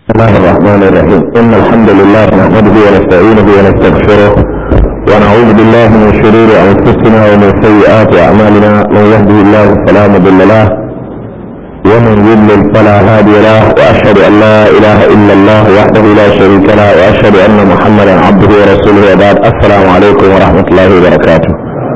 بسم الله الرحمن الرحيم إن الحمد لله نحمده ونستعينه ونستغفره ونعوذ بالله من شرور أنفسنا ومن سيئات أعمالنا من يهده الله فلا مضل له ومن يضلل فلا هادي له وأشهد أن لا إله إلا الله وحده لا شريك له وأشهد أن محمدا عبده ورسوله وبعد السلام عليكم ورحمة الله وبركاته.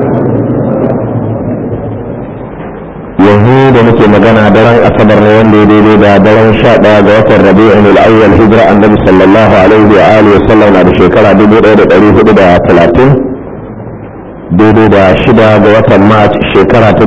yanzu da muke magana daren asabar ne wanda ya daidai da daren 11 ga watan rabi'in al-awwal hijira annabi sallallahu alaihi wa alihi wasallam na da shekara 1430 daidai da 6 ga watan march shekara ta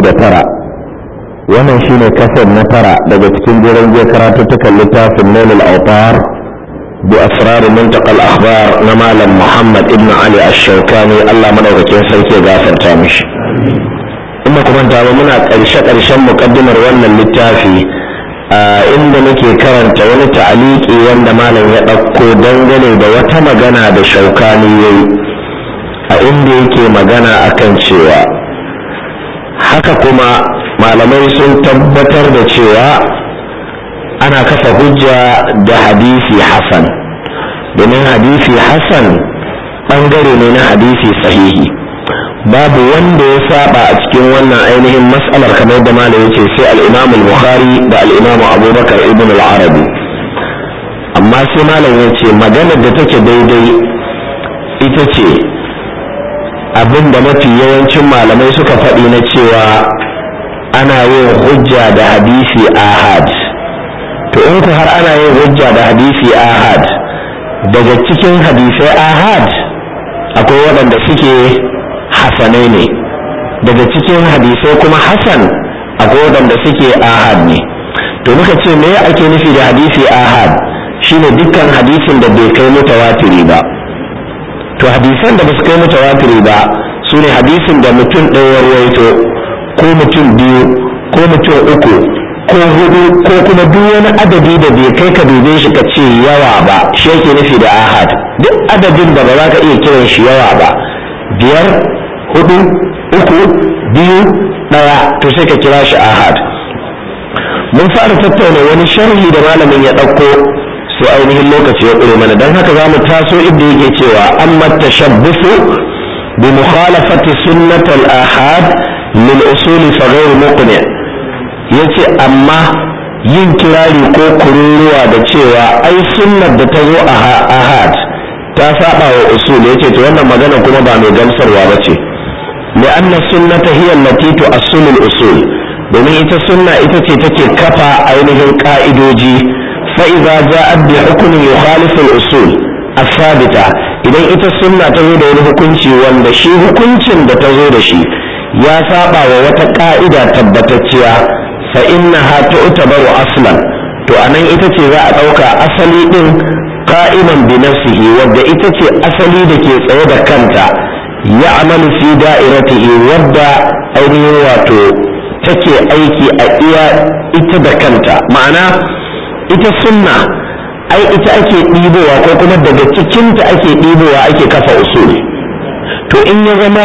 2009. wannan shine kasar na tara daga cikin jiran je karatuttukan littafin nailul autar bi asrar muntaqa al-akhbar na malam muhammad ibn ali ash-shawkani Allah madaukakin sarki ya gafarta mishi. kuma kuma ba muna ƙarshen muƙaddimar wannan littafi inda muke karanta wani ta'aliki wanda malam ya ɗauko dangane da wata magana da shaukani yayi a inda yake magana akan cewa haka kuma malamai sun tabbatar da cewa ana kafa hujja da hadisi hasan domin hadisi hasan ɓangare ne na hadisi sahihi. babu wanda ya saba a cikin wannan ainihin mas'alar kamar da malam yace sai al-Imam al-Bukhari da al-Imam Abubakar ibn al-Arabi. amma sai malam yace maganar da take daidai ita ce abinda mafi yawancin malamai suka faɗi na cewa ana yin hujja da hadisi ahad. to in ku har ana yin hujja da hadisi ahad, daga cikin hadisai ahad akwai waɗanda suke hasanai ne, daga cikin hadisai kuma hasan akwai waɗanda suke ahad ne. to muka ce me ake nufi da hadisi ahad? shine dukkan hadisin da bai kai mutawatiri ba. to hadisan da basu kai mutawatiri ba sune hadisin da mutum ɗaya rawaito ko mutum biyu ko mutum uku ko hudu ko kuma duk wani adadi da bai kai ka dube shi ka ce yawa ba, shi yake nufi da ahad. duk adadin da ba za ka iya kiran shi yawa ba, 5, 4, 3, 2, 1 to sai ka kira shi ahad. mun fara tattauna wani sharhi da malamin ya ɗauko sai ainihin lokaci ya ƙure mana, don haka za mu taso inda yake cewa amma tashabbusu bi mukhalafati sunnatal ahad lil usul fa ghayr muqni. yace amma yin kirari ko kururuwa da cewa ai sunnar da ta zo ahad ta saba wa usul, yace to wannan magana kuma ba mai gamsarwa bace. لأن السنة هي التي تؤصل الأصول domin ita sunna ita ce take kafa ainihin ka'idoji. fa'iza ja'at bi hukmin yukhalifu al-usul as-sabita, idan ita sunna ta zo da wani hukunci wanda shi hukuncin da ta zo da shi ya saba wa wata ka'ida tabbatacciya, fa innaha tu'tabaru aslan, to anan ita ce za a dauka asali din qa'iman bi nafsihi, wanda ita ce asali da ke tsaye da kanta, ya'malu fi da'iratihi, wadda ainihin wato take aiki a iya ita da kanta. ma'ana ita sunna ai ita ake ɗibowa ko kuma daga cikinta ake ɗibowa ake kafa usul. to in ya zama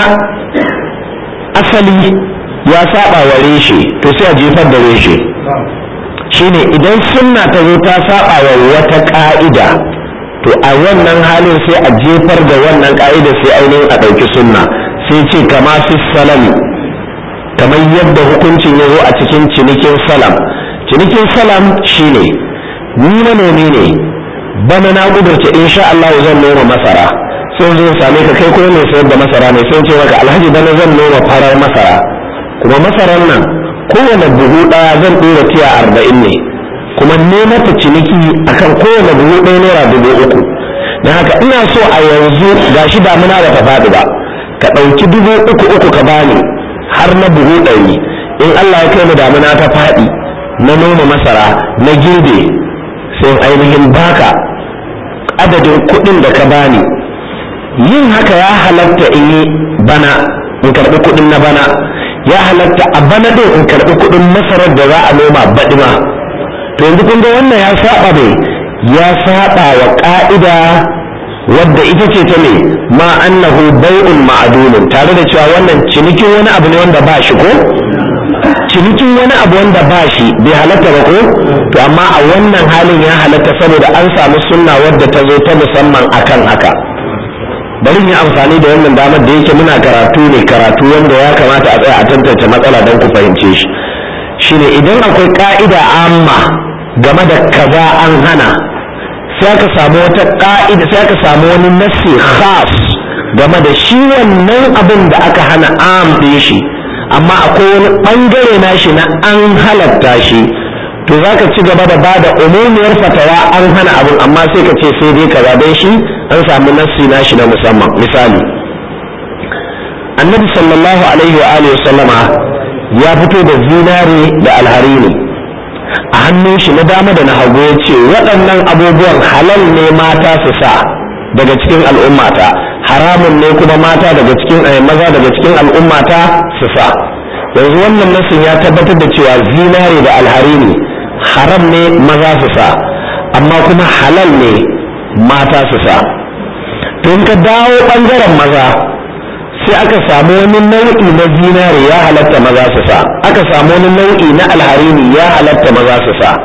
asali ya saba wa reshe to sai a jefar da reshe. shine idan sunna ta zo ta saba wa wata ka'ida, to a wannan halin sai a jefar da wannan ka'ida sai ainihin a ɗauki sunna. sai ce kama fi salami, kamar yadda hukuncin ya zo a cikin cinikin salam. cinikin salam shine ni manomi ne, bana na kudurce insha Allah zan noma masara, sai zo same ka kai kuma mai sayar da masara ne, sai ce maka alhaji bana zan noma farar masara, kuma masarar nan kowane buhu ɗaya zan ɗora tiya 40 ne, kuma ne mata ciniki akan kowane buhu ɗaya naira 3,000. don haka ina so a yanzu gashi damuna ba ta faɗi ba, ka ɗauki 3,000 ka bani har na buhu 100. in Allah ya kai mu damuna ta faɗi na noma masara na girbe, sai ainihin baka adadin kuɗin da ka bani. yin haka ya halatta in yi bana in karɓi kuɗin na bana, ya halatta a bana ɗin in karɓi kuɗin masarar da za a noma baɗi ma. to yanzu kun ga wannan ya saba ne, ya saba wa ƙa'ida wadda ita ce ta ne ma annahu bai'un ma'dulun, tare da cewa wannan cinikin wani abu ne wanda ba shi ko cinikin wani abu wanda ba shi bai halatta ba ko to amma a wannan halin ya halatta saboda an samu sunna wadda ta zo ta musamman akan haka. bari yi amfani da wannan damar da yake muna karatu wanda ya kamata a tsaya a tantance matsala don ku fahimce shi. shine idan akwai ka'ida amma game da kaza an hana, sai aka samu wata ka'ida, sai aka samu wani nassi khas game da shi wannan abin da aka hana am din shi, amma akwai wani bangare nashi na an halatta shi, to zaka ci gaba da bada umumiyar fatawa an hana abin, amma sai ka ce sai dai kaza dan shi an samu nassi nashi na musamman. misali, annabi sallallahu alaihi wa alihi sallama ya fito da zinare da alharini a hannun shi na dama da na hagu, ya ce waɗannan abubuwan halal ne mata su sa daga cikin al'ummata, haramun ne kuma mata daga cikin maza daga cikin al'ummata su sa. yanzu wannan nassin ya tabbatar da cewa zinare da alharini haram ne maza su sa, amma kuma halal ne mata su sa. to in ka dawo ɓangaren maza, sai aka samu wani nau'i na zinare ya halatta maza su sa, aka samu wani nau'i na alharini ya halatta maza su sa.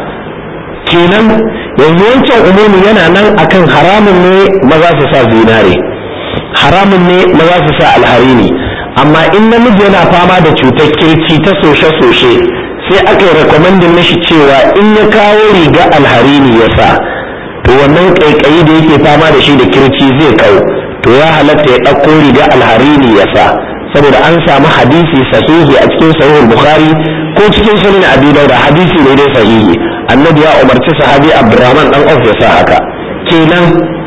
kenan yanzu wancan umumi yana nan akan haramun ne maza su sa zinare, haramun ne maza su sa alharini, amma in namiji yana fama da cutar kirci ta soshe-soshe, sai aka yi rekomendin mishi cewa in ya kawo riga alharini ya sa, to wannan kaikayi da yake fama da shi da kirci zai kau, to ya halatta ya ɗauko riga alharini ya sa, saboda an samu hadisi sahihi a cikin sahihul bukhari ko cikin sunan abi dauda, hadisi ne dai sahihi, annabi ya umarci sahabi abdurrahman dan auf ya sa haka. kenan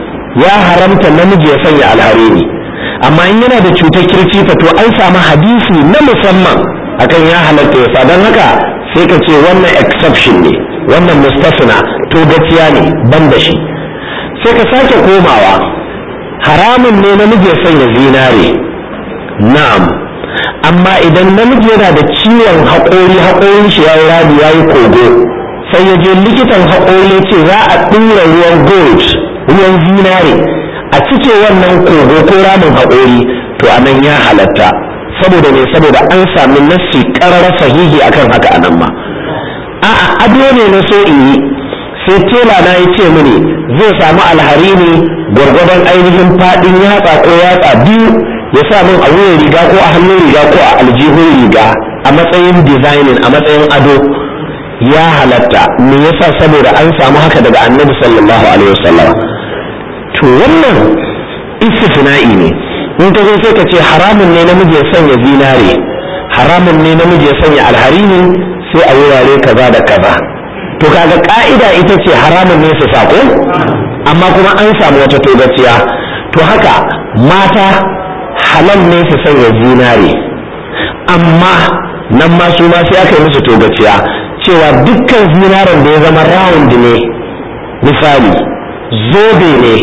ya haramta namiji ya sanya alharini, amma in yana da cutar kirci fa to an samu hadisi na musamman akan ya halatta ya sa. don haka sai ka ce wannan exception ne, wannan mustasna, to gaciya ne ban da shi. sai ka sake komawa, haramun ne namiji ya sanya zinare, na'am, amma idan namiji yana da ciwon haƙorin shi ya yi rami ya yi kogo, sai ya je likitan haƙori ce za a ɗura ruwan gold, ruwan zinare a cike wannan kogo ko ramin haƙori, to anan ya halatta. saboda ne, saboda an sami nassi ƙarara sahihi akan haka anan ma. a'a ado ne na so in yi, sai tela na ya ce mini zai samu alharini gwargwadon ainihin faɗin yatsa ko yatsa biyu, ya sa min a wuyan riga ko a hannun riga ko a aljihun riga a matsayin designing, a matsayin ado, ya halatta. me yasa? saboda an samu haka daga annabi sallallahu alaihi wasallam. to wannan istisna'i ne. in ka zo sai ka ce haramun ne namiji ya sanya zinare, haramun ne namiji ya sanya alharini sai a wurare kaza da kaza. to kaga ka'ida ita ce haramun ne su sako, amma kuma an samu wata togaciya. to haka mata halal ne su sanya zinare, amma nan ma su ma sai aka yi musu togaciya cewa dukkan zinaren da ya zama round ne, misali zobe ne,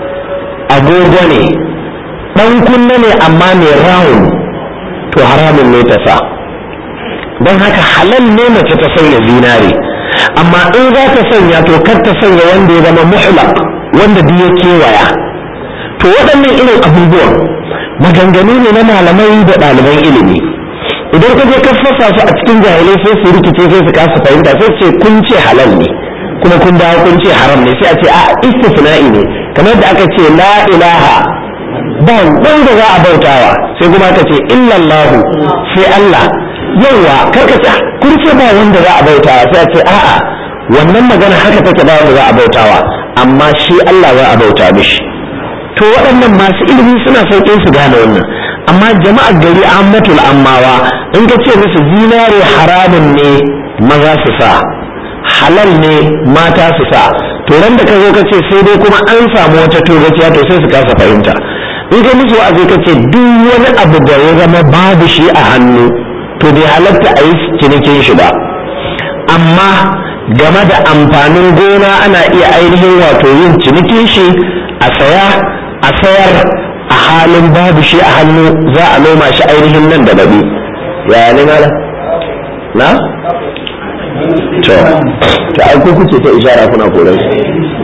agogo ne, ɗan kunne ne amma mai round, to haramun ne ta sa. don haka halal ne mace ta sanya zinare, amma in za ta sanya to kar ta sanya wanda ya zama muhlaq, wanda duk ya kewaya. to waɗannan irin abubuwan maganganu ne na malamai da ɗaliban ilimi. idan ka je ka fasa su a cikin jahilai sai su rikice, sai su kasa fahimta, sai su ce kun ce halal ne kuma kun dawo kun ce haram ne, sai a ce a istisna'i ne, kamar da aka ce la ilaha ba wanda za a bautawa, sai kuma aka ce illallahu sai Allah. yawa karka ce kun ce ba wanda za a bautawa, sai a ce a'a wannan magana haka take, ba wanda za a bautawa, amma shi Allah za a bauta mishi. to waɗannan masu ilimi suna sauƙin su gane wannan, amma jama'ar gari ammatul ammawa in ka ce musu zinare haramun ne maza su sa, halal ne mata su sa, to ran da ka zo ka ce sai dai kuma an samu wata togaciya, to sai su kasa fahimta. in ka musu wa'azi ka ce duk wani abu da ya zama babu shi a hannu to bai halatta a yi cinikin shi ba, amma game da amfanin gona ana iya ainihin wato yin cinikin shi, a saya a sayar a halin babu shi a hannu, za a noma shi ainihin nan da baɗi. yaya ne mala na? to ai ku kuke ta ishara kuna koran shi.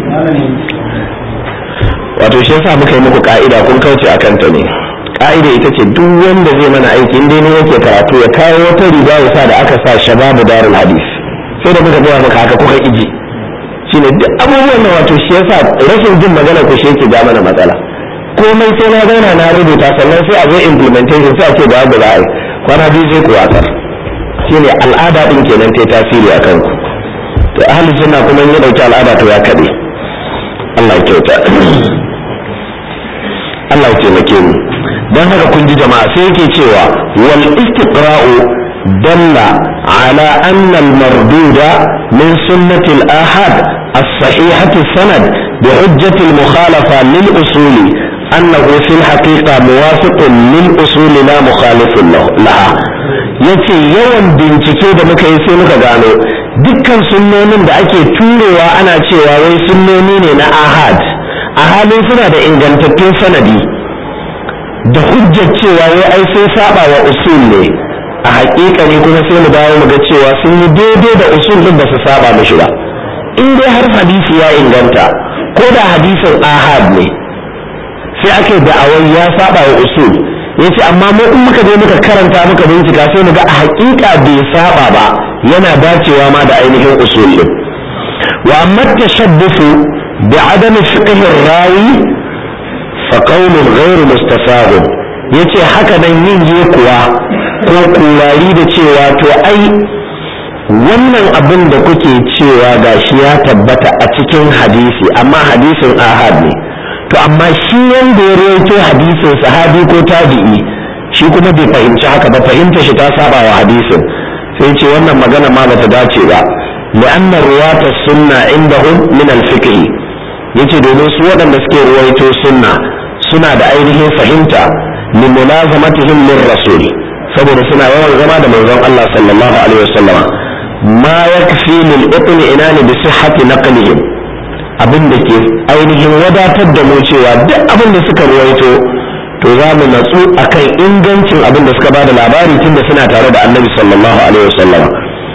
wato shi yasa muka yi muku ka'ida kun kauce a kanta ne. ka'ida ita ce duk wanda zai mana aiki inda ne yake karatu ya kawo wata riga ya sa da aka sa shababu darul hadis, sai da muka gaya maka haka kuka iji shine duk abubuwan nan wato shi yasa rashin jin magana ku shi yake ja mana matsala komai sai na zauna na rubuta sannan sai a zo implementation sai a ce da yadda za a yi kwana biyu sai ku watsar shine al'ada din kenan ta tasiri a kanku to ahli sunna kuma in ya dauki al'ada to ya kade Allah ya kyauta Allah ya taimake mu dan haka kun ji jama'a sai yake cewa wal istiqra'u dalla ala anna al marduda min sunnati al ahad as-sahihati sanad bi hujjati al mukhalafa lil usuli annahu fil haqiqa muwafiqun lil usuli la mukhalifun laha yace yawan bincike da muka yi sai muka gano dukkan sunnonin da ake turewa ana cewa wai sunnoni ne na ahad a halin suna da ingantattun sanadi da hujjar cewa wai ai sai saba wa usul ne a haƙiƙa ne kuma sai mu dawo mu ga cewa sun yi daidai da usul din ba su saba mishi ba in dai har hadisi ya inganta ko da hadisin ahad ne sai ake da'awar ya saba wa usul yace amma mu in muka je muka karanta muka bincika sai mu ga a haƙiƙa bai saba ba yana dacewa ma da ainihin usul din wa amma tashabbufu bi adami fiqh rawi fa qawlun ghayr mustafad yace haka nan yin kuwa ko kurari da cewa to ai wannan abin da kuke cewa gashi ya tabbata a cikin hadisi amma hadisin ahad ne to amma shi wanda ya rawaito hadisin sahabi ko tabi'i shi kuma bai fahimci haka ba fahimta shi ta saba wa hadisin sai ce wannan magana ma bata dace ba li'anna ruwata sunna indahum min al-fiqh yace domin su waɗanda suke ruwaito sunna suna da ainihin fahimta li mulazamatihim lir-rasul saboda suna yawan zama da manzon Allah sallallahu alaihi wasallama ma yakfi lil itmi'inani bi sihhati naqlihim abin da ke ainihin wadatar da mu cewa duk abin da suka ruwaito to za mu natsu akan ingancin abin da suka bada labari tunda suna tare da annabi sallallahu alaihi wasallam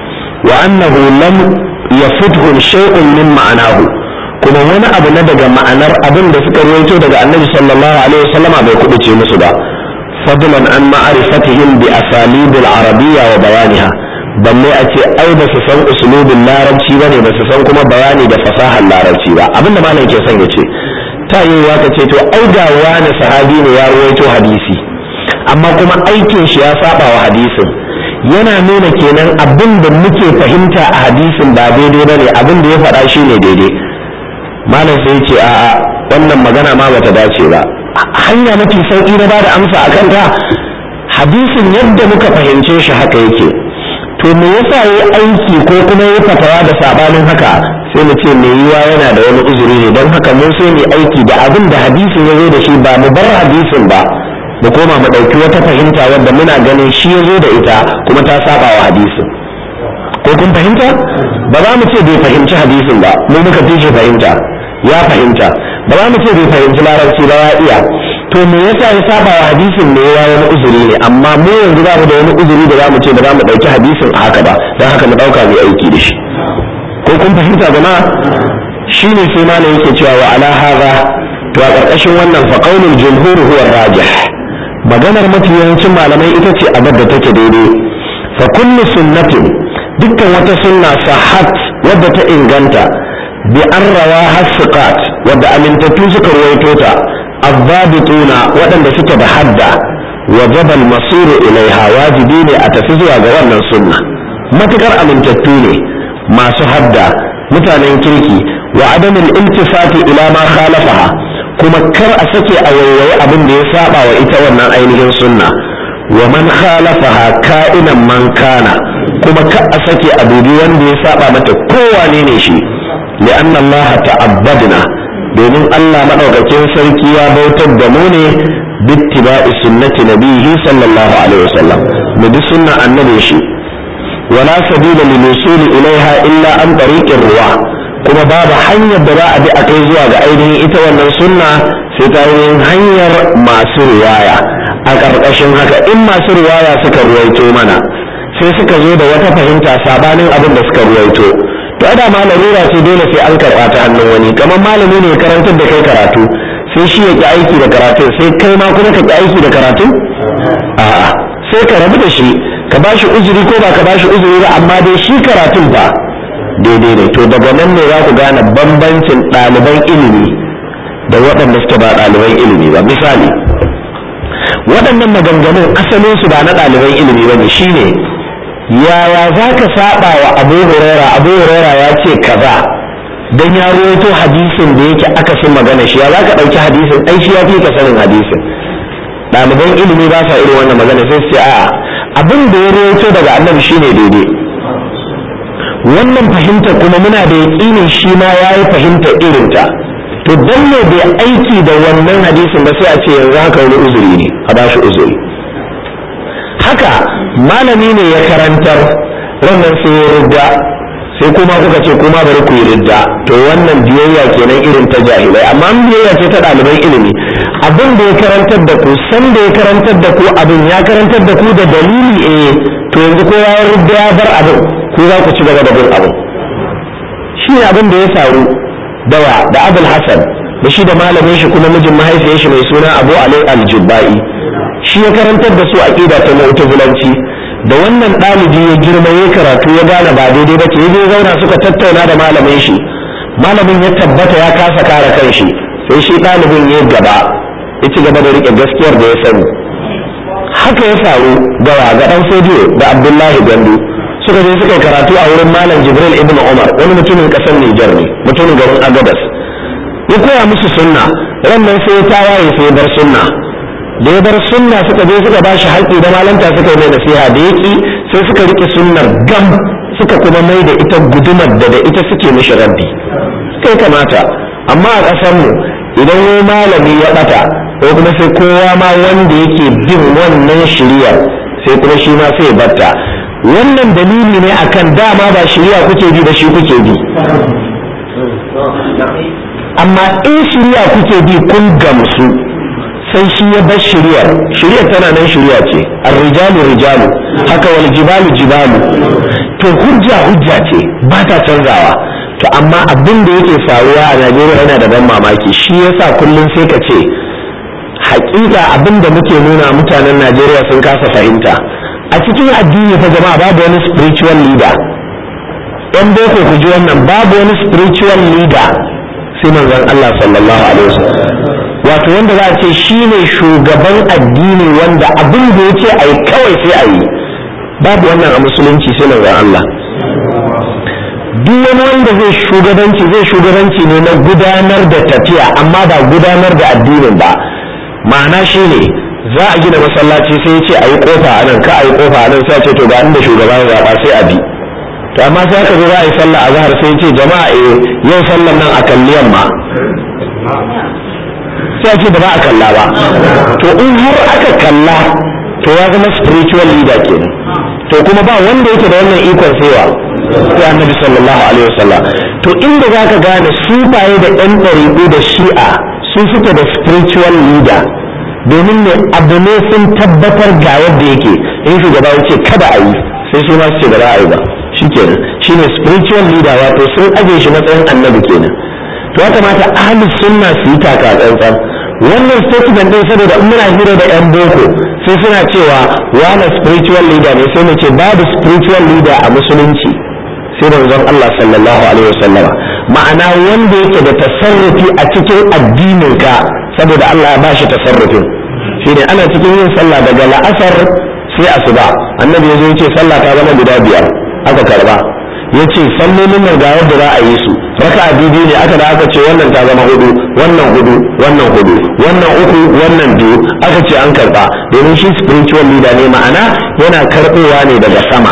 wa annahu lam yafuthu shay'un min ma'anahu kuma wani abu na daga ma'anar abin da suka ruwaito daga annabi sallallahu alaihi wasallam bai kubuce musu ba fadlan an ma'rifatihim bi asalibil arabiyya wa bayaniha balle a ce ai ba su san usulubin larabci ba ne ba su san kuma bayani da fasahar larabci ba abinda malam ke son ya ce ta yi wa ka ce to ai ga wani sahabi ne ya ruwaito hadisi amma kuma aikin shi ya saba wa hadisin yana nuna kenan abin da muke fahimta a hadisin ba daidai ba ne abin da ya faɗa shi ne daidai malam sai ce a'a wannan magana ma bata dace ba hanya mafi sauƙi na bada amsa a kanta hadisin yadda muka fahimce shi haka yake to me yasa yayi aiki ko kuma yayi fatawa da sabanin haka sai mu ce me yiwa yana da wani uzuri ne don haka mu sai mu aiki da abin da hadisin ya zo da shi ba mu bar hadisin ba mu koma mu ɗauki wata fahimta wadda muna ganin shi ya zo da ita kuma ta saba wa hadisin ko kun fahimta ba za mu ce bai fahimci hadisin ba mu muka fi shi fahimta ya fahimta ba za mu ce bai fahimci larabci ba ya iya to me yasa ya saba wa hadisin ne ya wani uzuri ne amma mu yanzu za mu da wani uzuri da za mu ce ba za mu ɗauki hadisin a haka ba don haka mu ɗauka mu aiki da shi ko kun fahimta jama'a shine sai malam yake cewa wa ala hadha to a ƙarƙashin wannan fa qaulul jumhur huwa rajih maganar mafi yawancin malamai ita ce abin da take daidai fa kullu sunnatin dukkan wata sunna sahat wadda ta inganta bi an rawa hasiqat wadda amintattu suka ruwaito ta الضابطون waɗanda suke da hadda wajaba al-masir ilaiha wajibi ne a tafi zuwa ga wannan sunna matukar amintattu ne masu hadda mutanen kirki wa adamul iltifati ila ma khalafaha kuma kar a sake a waiwaye abin da ya saba wa ita wannan ainihin sunna wa man khalafaha ka'inan man kana kuma kar a sake a dubi wanda ya saba mata kowane ne shi li'anna Allah ta'abbadna domin Allah madaukakin sarki ya bautar da mu ne bittiba'i sunnati nabihi sallallahu alaihi wasallam mu bi sunna annabi shi wala sabila lil wusul ilaiha illa an tariqir ruwa kuma babu hanyar da za a bi a kai zuwa ga ainihin ita wannan sunna sai ta yin hanyar masu riwaya a ƙarƙashin haka in masu riwaya suka ruwaito mana sai suka zo da wata fahimta sabanin abin da suka ruwaito to ada ma larura ce dole sai an karɓa ta hannun wani kamar malami ne karantar da kai karatu sai shi ya ki aiki da karatu sai kai ma kuma ka ki aiki da karatu a'a sai ka rabu da shi ka bashi uzuri ko ba ka bashi uzuri ba amma dai shi karatun fa daidai ne. To daga nan ne za ku gane bambancin ɗaliban ilimi da waɗanda suke ba ɗaliban ilimi ba. Misali, waɗannan maganganun asalin su ba na ɗaliban ilimi ba ne. Shine yaya za ka saba wa Abu Huraira ya ce kaza dan ya rawaito hadisin da yake akasin magana shi, ya za ka ɗauki hadisin ai shi ya fi ka sanin hadisin. ɗaliban ilimi ba sa irin wannan magana, sai su ce a abin da ya rawaito daga annabi shine daidai. Wannan fahimtar kuma muna da yaƙinin shi ma ya yi fahimtar irinta, to don ne bai aiki da wannan hadisin ba sai a ce yanzu haka wani uzuri ne, a ba shi uzuri. Haka malami ne ya karantar wannan sai ya ridda, sai kuma kuka ce kuma bari ku yi ridda, to wannan biyayya kenan irin ta jahilai. Amma biyayya ce ta ɗaliban ilimi, abin da ya karantar da ku san da ya karantar da ku abin ya karantar da ku da dalili, to yanzu ko ya ridda ya bar abin, ko za ku ci gaba da bin abin. Shi ne abin da ya faru da Abul Hasan da shi da malamin shi kuma mijin mahaifiyar shi mai suna Abu Ali al-Jubba'i, shi ya karantar da su aqida ta mu'tazilanci. Da wannan ɗalibi ya girma ya karatu ya gane ba daidai ba ce, ya zauna suka tattauna da malamin shi, malamin ya tabbata ya kasa kare kanshi, sai shi ɗalibin ya gaba ya ci gaba da riƙe gaskiyar da ya sani. Haka ya faru ga ɗan Fodiyo da Abdullahi Gandu, suka je suka yi karatu a wurin malam Jibril ibn Umar, wani mutumin ƙasar Nijar ne, mutumin garin Agadas. Ya koya musu sunna, wannan sai ya tawaye sai ya bar sunna. Da ya bar sunna suka je suka ba shi haƙƙi da malanta suka yi mai nasiha, da yaki sai suka riƙe sunnar gam, suka kuma mai da ita gudumar da ita suke mishi rabbi. Kai kamata, amma a ƙasar mu idan wani malami ya ɓata, ko kuma sai kowa ma wanda yake bin wannan shiriyar sai kuma shi ma sai ya batta. Wannan dalili ne akan dama ba shiriya kuke bi da shi kuke bi. Amma in shiriya kuke bi kun gamsu, sai shi ya bar shiriyar tana nan shiriya ce, ar-rijalu rijalu, haka wal jibalu jibalu, to hujja ce ba ta canzawa. To amma abin da yake faruwa a Najeriya yana da ban mamaki, shi yasa kullum sai ka ce hakika abin da muke nuna mutanen Najeriya sun kasa fahimta. A cikin addini fa jama'a babu wani spiritual leader, ɗan boko ku ji wannan, babu wani spiritual leader sai manzon Allah sallallahu alaihi wasallam, wato wanda za a ce shine shugaban addini wanda abin da yake ai kawai sai a yi. Babu wannan a musulunci sai manzon Allah. Duk wani wanda zai shugabanci ne na gudanar da tafiya, amma ba gudanar da addinin ba. Ma'ana shine za a gina masallaci sai ya ce a yi kofa a nan, ka a yi kofa a nan, sai a ce to ga inda shugaba ya zaɓa sai a bi. To amma sai aka zo za a yi sallah a zahar sai ya ce jama'a yau sallan nan a kalli yamma, sai a ce ba za a kalla ba. To in har aka kalla to ya zama spiritual leader kenan. To kuma ba wanda yake da wannan ikon sai annabi sallallahu alaihi wasallam. To inda za ka gane sufaye da ɗan ɗariƙu da shi'a sun suke da spiritual leader, domin ne abu ne sun tabbatar ga yadda yake, in shugaba ya ce kada a yi sai su ma su ce ba za a yi ba, shi kenan shine spiritual leader, wato sun aje shi matsayin annabi kenan. To ya kamata ahlus sunna su yi taka tsantsan. Wannan statement din saboda in muna hira da yan boko sai suna cewa wani spiritual leader ne, sai mu ce babu spiritual leader a musulunci sai manzon Allah sallallahu alaihi wasallam, ma'ana wanda yake da tasarrufi a cikin addinin ka, saboda Allah ya bashi tasarrufin. Shine ana cikin yin sallah daga la'asar sai asuba, annabi ya zo ya ce sallah ta zama guda 5, aka karba. Ya ce sallolin nan ga yadda za a yi su, raka'a biyu ne, aka da aka ce wannan ta zama 4, wannan 4, wannan 4, wannan 3, wannan 2, aka ce an karba, domin shi spiritual leader ne, ma'ana yana karbowa ne daga sama.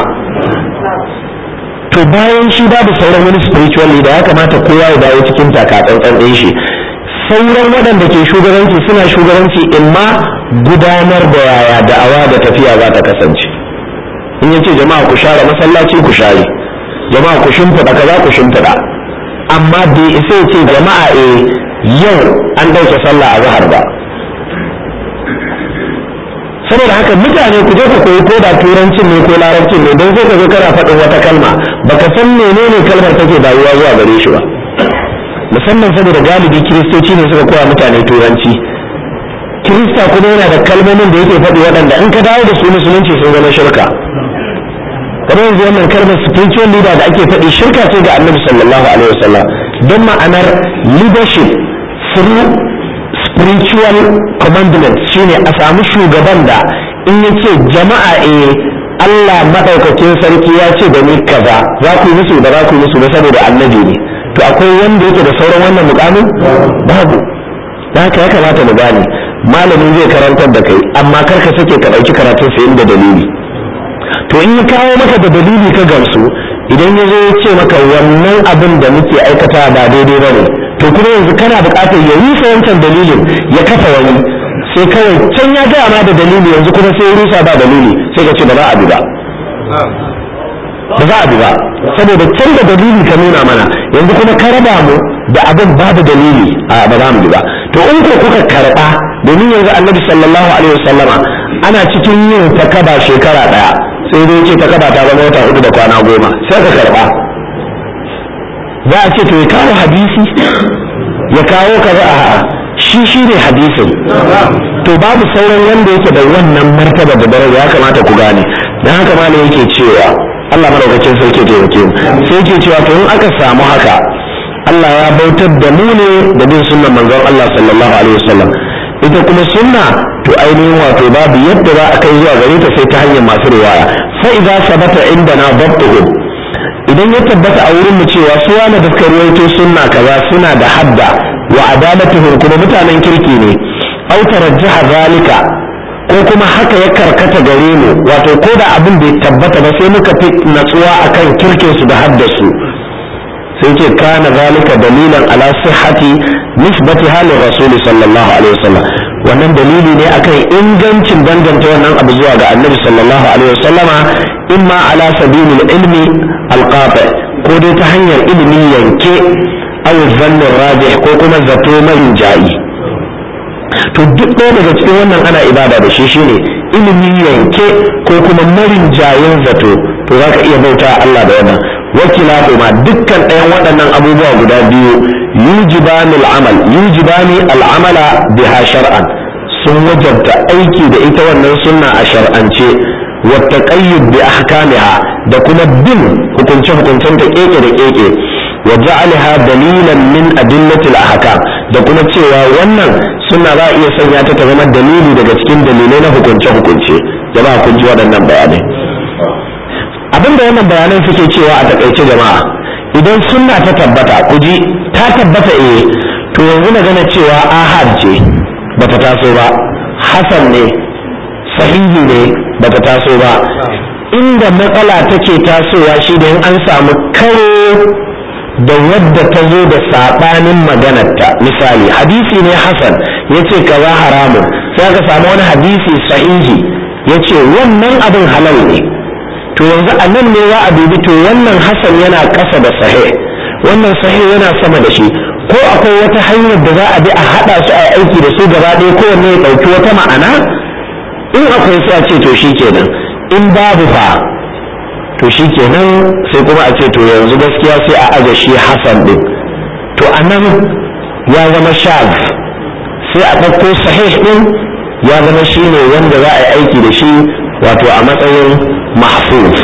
To bayan shi babu sauran wani spiritual leader, ya kamata kowa ya dawo cikin takatsantsan ɗin shi. Sauran waɗanda ke shugabanci suna shugabanci imma gudanar da yaya da'awa da tafiya za ta kasance. In yace jama'a ku share masallaci ku share, jama'a ku shimfiɗa kaza ku shimfiɗa, amma bai isa ya ce jama'a yau an ɗauke sallah a zahar ba. Saboda haka mutane ku je ku koyi ko da turancin ne ko larabcin ne, don sai ka zo kana faɗin wata kalma baka san menene kalmar take bayuwa zuwa gare shi ba. Musamman saboda galibi kiristoci ne suka koya mutane turanci. Kirista kuma yana da kalmomin da yake faɗi waɗanda in ka dawo da su musulunci sun zama shirka. kamar yanzu wannan kalmar spiritual leader da ake faɗi shirka ce ga annabi sallallahu alaihi wasallam don ma'anar leadership through spiritual commandment shine a samu shugaban da in yace jama'a Allah madaukakin sarki ya ce da ni kaza za ku yi musu da za ku yi musu ba saboda annabi ne to akwai wanda yake da sauran wannan mukamin babu da haka ya kamata mu gane malamin zai karantar da kai amma kar ka sake ka dauki karatun sa inda dalili to in ya kawo maka da dalili ka gamsu idan ya zo ya ce maka wannan abin da muke aikata ba daidai bane to kuma yanzu kana buƙatar ya rusa wancan dalilin ya kafa wani sai kawai can ya gaya ma da dalili yanzu kuma sai ya rusa ba dalili sai ka ce ba za a bi ba ba za a bi ba saboda can da dalili ka nuna mana yanzu kuma ka raba mu da abin babu dalili a ba za mu bi ba to in ko kuka karɓa domin yanzu annabi sallallahu alaihi wasallama ana cikin yin takaba shekara ɗaya sai dai ce takaba ta zama wata 4 da kwana 10 sai ka karɓa za a ce to ya kawo hadisi ya kawo kaza a shi ne hadisin to babu sauran wanda yake da wannan martaba da daraja ya kamata ku gane dan haka malam yake cewa Allah madaukakin sarki ya taimake mu sai yake cewa to in aka samu haka Allah ya bautar da mu ne da bin sunnan manzon Allah sallallahu alaihi wasallam ita kuma sunna to ainihin wato babu yadda za a kai zuwa gare ta sai ta hanyar masu riwaya fa idza sabata indana dabtuhum idan ya tabbata a wurin mu cewa su wani da suka ruwaito sunna kaza suna da hadda wa adalatuhum kuma mutanen kirki ne aw tarajjaha zalika ko kuma haka ya karkata gare mu wato ko da abin bai tabbata ba sai muka fi natsuwa akan kirkin su da haddasu sai ce kana zalika dalilan ala sihhati nisbati hali rasul sallallahu alaihi wasallam wannan dalili ne akan ingancin danganta wannan abu zuwa ga annabi sallallahu alaihi wasallama imma ala sabilil ilmi alqati ko dai ta hanyar ilimi yanke aw zannin rajih ko kuma zato mai jayi to duk ɗaya daga cikin wannan ana ibada da shi shine ilimi yanke ko kuma marin jayin zato to zaka iya bauta Allah da wannan wakilahuma dukkan ɗayan waɗannan abubuwa guda biyu yujibani al'amala biha shar'an sun wajabta aiki da ita wannan sunna a shar'ance wa taqayyud bi ahkamiha da kuma bin hukunce-hukuncen ta keke da keke wa ja'alaha dalilan min adillatil ahkam da kuma cewa wannan sunna za a iya sanya ta zama dalili daga cikin dalilai na hukunce-hukunce jama'a kun ji waɗannan bayanai abinda wannan bayanan suke cewa a takaice jama'a idan sunna ta tabbata ku ji ta tabbata to yanzu na gane cewa ahad ce bata taso ba hasan ne sahihi ne bata taso ba inda matsala take tasowa shi da in an samu karo da wadda ta zo da sabanin maganarta misali hadisi ne hasan yace kaza haramun sai aka samu wani hadisi sahihi yace wannan abin halal ne to yanzu a nan ne za a dubi to wannan hasan yana ƙasa da sahih wannan sahih yana sama da shi ko akwai wata hanyar da za a bi a haɗa su a aiki da su gaba ɗaya kowanne ya ɗauki wata ma'ana in akwai sai a ce to shi kenan in babu fa to shi kenan sai kuma a ce to yanzu gaskiya sai a aje shi hasan ɗin to a nan ya zama shaz sai a ɗauko sahih ɗin ya zama shi ne wanda za a yi aiki da shi wato a matsayin mahfuz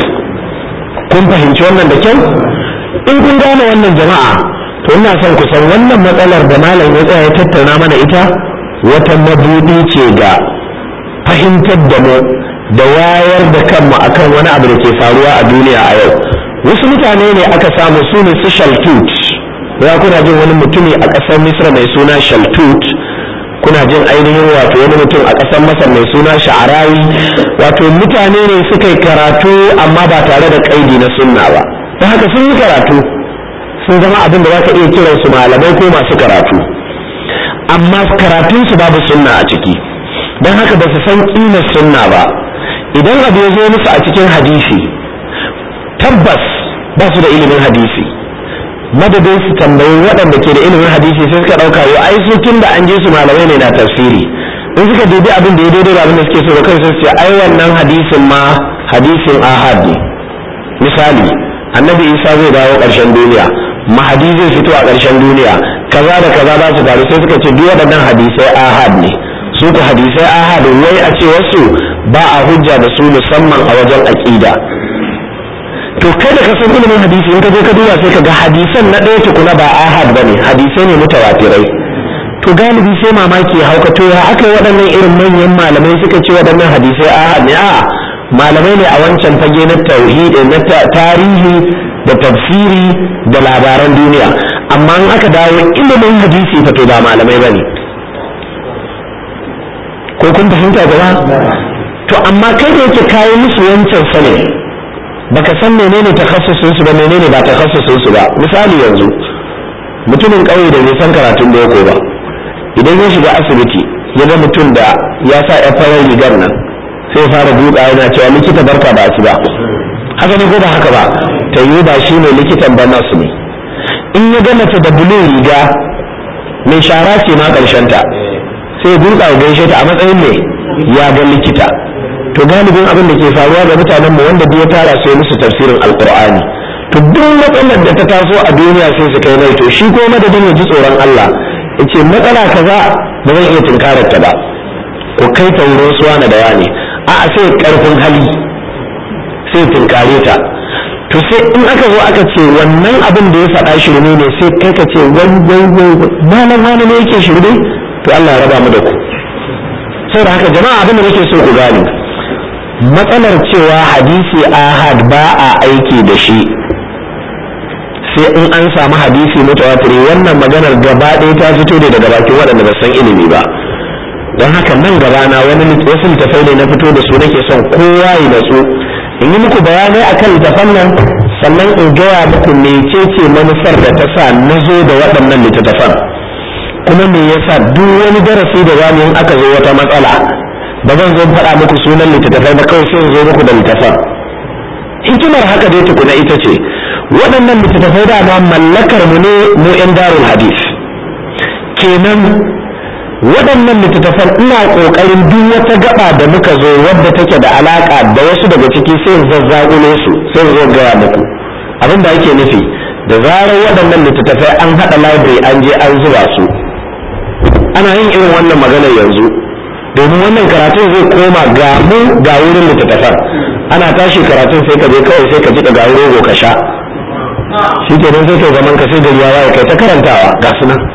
kun fahimci wannan da kyau in kun gane wannan jama'a to ina son ku san wannan matsalar da malam ya tsaya ya tattauna mana ita wata mabudi ce ga fahimtar da mu da wayar da kanmu akan wani abu da ke faruwa a duniya a yau wasu mutane ne aka samu su ne su shaltut ya kuna jin wani mutumi a ƙasar misra mai suna shaltut kuna jin ainihin wato wani mutum a ƙasar masar mai suna sha'arawi wato mutane ne suka yi karatu amma ba tare da ƙaidi na sunna ba ta haka sun yi karatu sun zama abin da za ka iya kiran su malamai ko masu karatu amma karatunsu babu sunna a ciki don haka ba su san ƙimar sunna ba idan abu ya zo musu a cikin hadisi tabbas ba su da ilimin hadisi madadin su tambayi waɗanda ke da ilimin hadisi sai suka ɗauka yau ai su tun da an je su malamai ne na tafsiri in suka dubi abin da ya daidai da abin da suke so da kai sai su ce ai wannan hadisin ma hadisin ahad ne misali annabi isa zai dawo ƙarshen duniya mahadi zai fito a ƙarshen duniya kaza da kaza za su faru sai suka ce duk waɗannan hadisai ahad ne su ku hadisai ahad wai a ce wasu ba a hujja da su musamman a wajen aqida to kai da ka san ilimin hadisi in ka je ka duba sai ka ga hadisan na ɗaya tukuna ba ahad bane hadisai ne mutawatirai to galibi sai mamaki ya hauka to ya aka yi waɗannan irin manyan malamai suka ce waɗannan hadisai ahad ne a malamai ne a wancan fage na tauhid na tarihi da tafsiri da labaran duniya amma in aka dawo ilimin hadisi fa to ba malamai bane ko kun fahimta gaba to amma kai da yake kawo musu wancan sane baka san menene takhassusun su ba menene ba takhassusun su ba misali yanzu mutumin kauye da bai san karatun boko ba idan ya shiga asibiti ya ga mutum da ya sa ya farar rigar nan sai fara duka yana cewa likita barka ba su ba haka ne ko ba haka ba ta yi ba shi ne likitan ba nasu ne in ya ga mace da bulu riga mai shara ce ma karshen ta sai duka ya gaishe ta a matsayin ne ya ga likita to galibin abin da ke faruwa ga mutanen mu wanda ya tara sai musu tafsirin alqur'ani to duk matsalar da ta taso a duniya sai su kai mai to shi ko madadin ya ji tsoron Allah yace matsala kaza ba zan iya tunkarar ta ba ko kai ta wurin suwa na da wani a'a sai karfin hali sai tunkare ta to sai in aka zo aka ce wannan abin da ya faɗa shirme ne sai kai ka ce wani wani ne yake shirme to Allah ya raba mu da ku saboda haka jama'a abin da nake so ku gane matsalar cewa hadisi ahad ba a aiki da shi sai in an samu hadisi mutawatiri wannan maganar gaba ɗaya ta fito ne daga bakin waɗanda ba san ilimi ba don haka nan gaba na wasu littafai ne na fito da su nake son kowa ya natsu in yi muku bayanai akan littafan nan sannan in gaya muku mecece manufar da ta sa na zo da waɗannan littattafan kuma me yasa duk wani darasi da zamu in aka zo wata matsala ba zan zo faɗa muku sunan littattafai ba kawai sai in zo muku da littattafan hikimar haka dai tukuna ita ce waɗannan littattafai da ma mallakar mu ne mu 'yan darul hadis kenan waɗannan littattafan ina ƙoƙarin duk wata gaba da muka zo wadda take da alaƙa da wasu daga ciki sai zazzagulo su sai zo gaya muku abin da ake nufi da zarar waɗannan littattafai an haɗa library an je an zuba su ana yin irin wannan maganar yanzu domin wannan karatun zai koma ga mu ga wurin littattafan ana tashi karatun sai ka je kawai sai ka ji ga rogo ka sha shi ke sai kai zaman ka sai da yawa ya kai ta karantawa ga su nan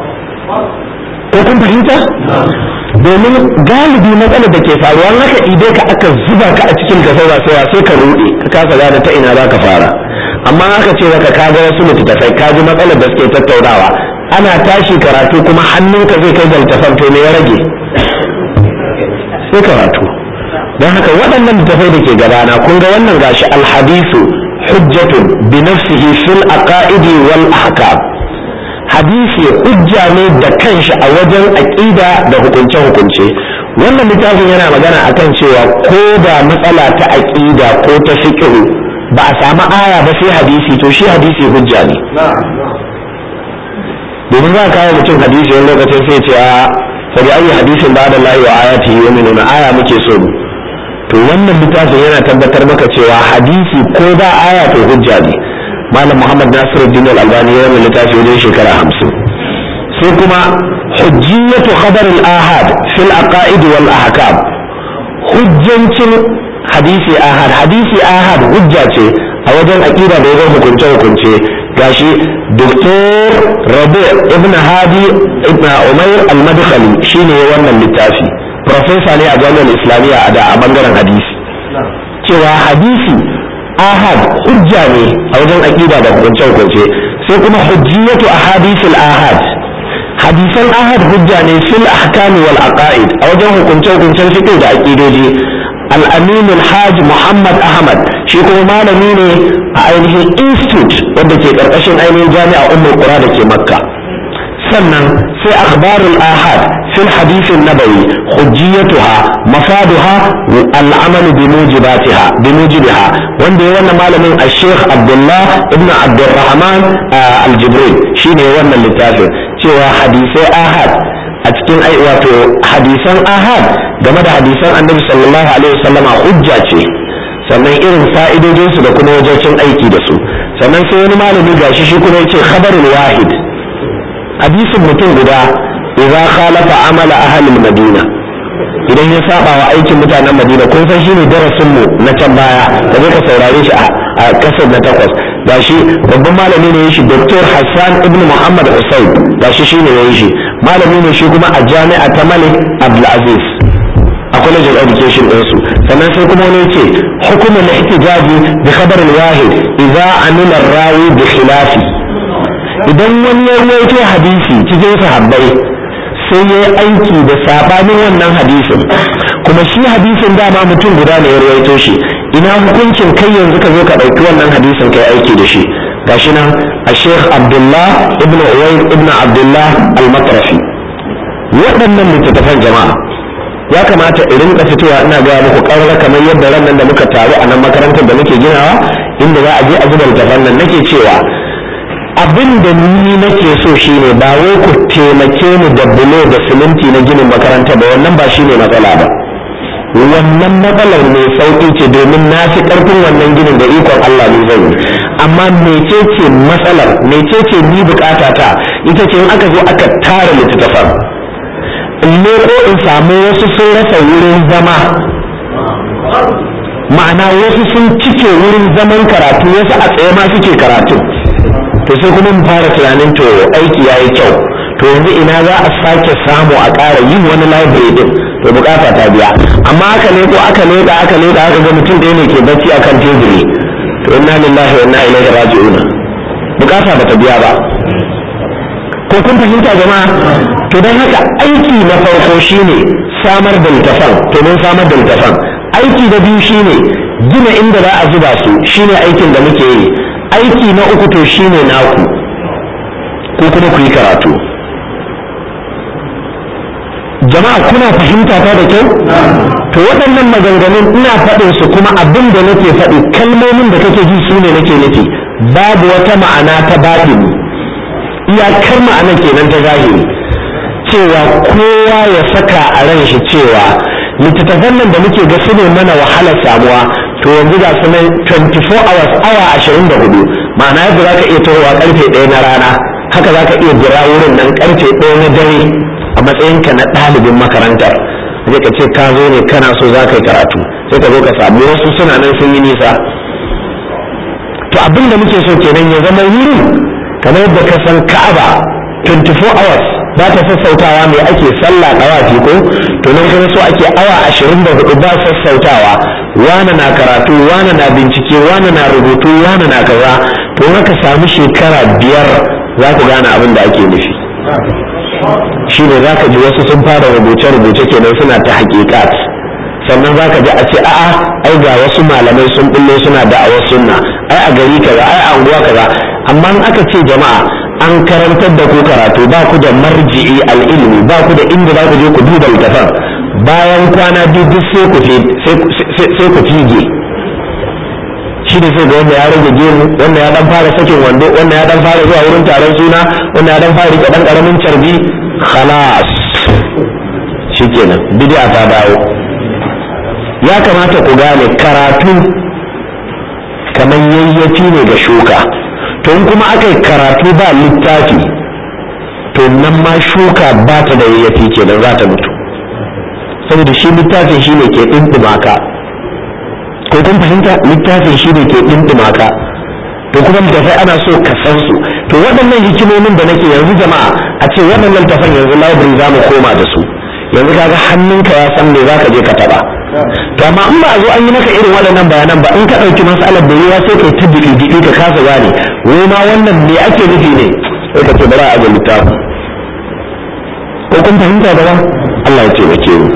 ko kun fahimta domin galibi matsalar da ke faruwa haka idai ka aka zuba ka a cikin ka sai ka rude ka kasa gane ta ina za ka fara amma haka ce zaka kaga wasu littattafai ka ji matsalar da suke tattaunawa ana tashi karatu kuma hannunka zai kai ga littattafan to me ya rage sai karatu don haka waɗannan littattafai da ke gabana kun ga wannan gashi alhadisu hujjatun bi nafsihi fil aqaidi wal ahkam hadisi hujja ne da kanshi a wajen aqida da hukunce hukunce wannan littafin yana magana akan cewa ko da matsala ta aqida ko ta fiqh ba a samu aya ba sai hadisi to shi hadisi hujja ne domin za ka kawo mutum hadisi wani lokacin sai ce a sabi ayi hadisin ba da lahi wa ayati wa minuna aya muke so to wannan littafin yana tabbatar maka cewa hadisi ko da aya to hujja ne malam muhammad nasiruddin al-albani ya yi littafi wajen shekara 50 sai kuma hujjiyatu khabar al-ahad fil aqaid wal ahkam hujjancin hadisi ahad hujja ce a wajen aqida da wajen hukunce hukunce gashi doktor rabi ibn hadi ibn umair al-madkhali shine wannan littafi professor ne a jami'ar islamiyya a bangaren hadisi cewa hadisi ahad hujja ne a wajen aqida da hukunce hukunce sai kuma hujjiyatu ahadithil ahad hadisan ahad hujja ne fil ahkam wal aqaid a wajen hukunce hukuncen fiqh da aqidoji al-amin al-hajj muhammad ahmad shi kuma malami ne a ainihin institute wanda ke karkashin ainihin jami'a ummul qura da ke makka sannan sai akhbarul ahad fil hadith an-nabawi hujjiyatuha mafaduha al-amal bimujibiha wanda ya wannan malamin al-sheikh abdullah ibn abdurrahman al-jibril shine wannan littafin cewa hadisai ahad a cikin wato hadisan ahad game da hadisan annabi sallallahu alaihi wasallama hujja ce sannan irin fa'idojin su da kuma wajibcin aiki da su sannan sai wani malami gashi shi kuma yace khabarul wahid hadisin mutum guda idza khalafa amala ahli al-madina idan ya saba wa aikin mutanen madina kun san shine darasin mu na can baya da ka saurare shi a kasar na 8 gashi babban malami ne shi Dr. Hassan ibn Muhammad Usaid gashi shine yayi shi malami ne shi kuma a jami'a ta Malik Abdul Aziz a college of education ɗinsu sannan sai kuma wani ce hukumar ihtijaji bi khabar al-wahid idza amila rawi bi khilafi idan wani ya rawaito hadisi cikin sahabbai sai ya yi aiki da sabanin wannan hadisin kuma shi hadisin dama mutum guda ne ya rawaito shi ina hukuncin kai yanzu ka zo ka ɗauki wannan hadisin kai aiki da shi gashi nan a Sheikh Abdullah ibn Uwayd ibn Abdullah al-Matrafi waɗannan littattafan jama'a ya kamata irin ka fitowa ina gaya muku ƙarara kamar yadda ran nan da muka taru a nan makarantar da muke ginawa inda za a je a zuba littattafan nan nake cewa abin da ni nake so shine ba wai ku taimake ni da bulo da siminti na ginin makaranta ba wannan ba shine matsala ba wannan matsalar mai sauƙi ce domin na fi ƙarfin wannan ginin da ikon Allah ne zai yi amma mecece matsalar mecece ni bukata ta ita ce in aka zo aka tara littattafan in ko in samu wasu sun rasa wurin zama ma'ana wasu sun cike wurin zaman karatu wasu a tsaye ma suke karatu to sai kuma mu fara tunanin to aiki yayi kyau to yanzu ina za a sake samu a ƙara yin wani library din to bukata ta biya amma aka ga mutum ɗaya ne ke bacci akan teburi to inna lillahi wa inna ilaihi raji'un bukata bata biya ba ko kun fahimta jama'a to dan haka aiki na farko shine samar da littafan to mun samar da littafan aiki na biyu shine gina inda za a zuba su shine aikin da muke yi aiki na uku to shine naku ko kuma ku yi karatu jama'a kuna fahimta ta da kyau to waɗannan maganganun ina faɗin su kuma abin da nake faɗi kalmomin da kake ji su ne nake nufi babu wata ma'ana ta batini iyakar ma'ana kenan ta zahiri cewa kowa ya saka a ran shi cewa littattafan nan da muke ga su ne mana wahalar samuwa to yanzu ga su nan 24 hours awa 24 ma'ana yadda za ka iya tohowa karfe 1 na rana haka za ka iya jira wurin nan karfe 1 na dare a matsayinka na ɗalibin makarantar zai ka ce ka zo ne kana so za ka yi karatu sai ka zo ka samu wasu suna nan sun yi nisa to abin da muke so kenan ya zama wuri kamar yadda ka san Ka'aba 24 hours ba ta sassautawa mai ake sallah dawafi ko to nan kuma so ake awa 24 ba sassautawa wana na karatu wana na bincike wana na rubutu wana na kaza to haka samu shekara 5 za ku gane abin da ake nufi shi ne za ka ji wasu sun fara rubuce-rubuce kenan suna ta hakikat sannan za ka ji a ce a'a ai ga wasu malamai sun bulle suna da'awar sunna ai a gari kaza ai a unguwa kaza amma in aka ce jama'a an karantar da ku karatu ba ku da marji'i al'ilmi ba ku da inda za ku je ku duba littafan bayan kwana biyu sai ku fige shi da sai ga wanda ya rage gemu wanda ya dan fara sakin wando wanda ya dan fara zuwa wurin taron suna wanda ya dan fara rike dan karamin carbi khalas shikenan bid'a ta dawo ya kamata ku gane karatu kamar yayyafi ne ga shuka to in kuma aka yi karatu ba littafi to nan ma shuka ba ta da yayyafi kenan za ta mutu saboda shi littafin shi ne ke ɗinɗima ka ko kun fahimta littafin shi ne ke ɗinɗima ka to kuma littafai ana so ka san su to waɗannan hikimomin da nake yanzu jama'a a ce waɗannan littafan yanzu library za mu koma da su yanzu kaga hannunka ya san me za ka je ka taɓa to amma in ba a zo an yi maka irin waɗannan bayanan ba in ka ɗauki matsalar da yiwa sai kai ta diɗi ka kasa gane wai ma wannan me ake nufi ne sai ka ce bari a ga littafi ko kun fahimta ba Allah ya taimake mu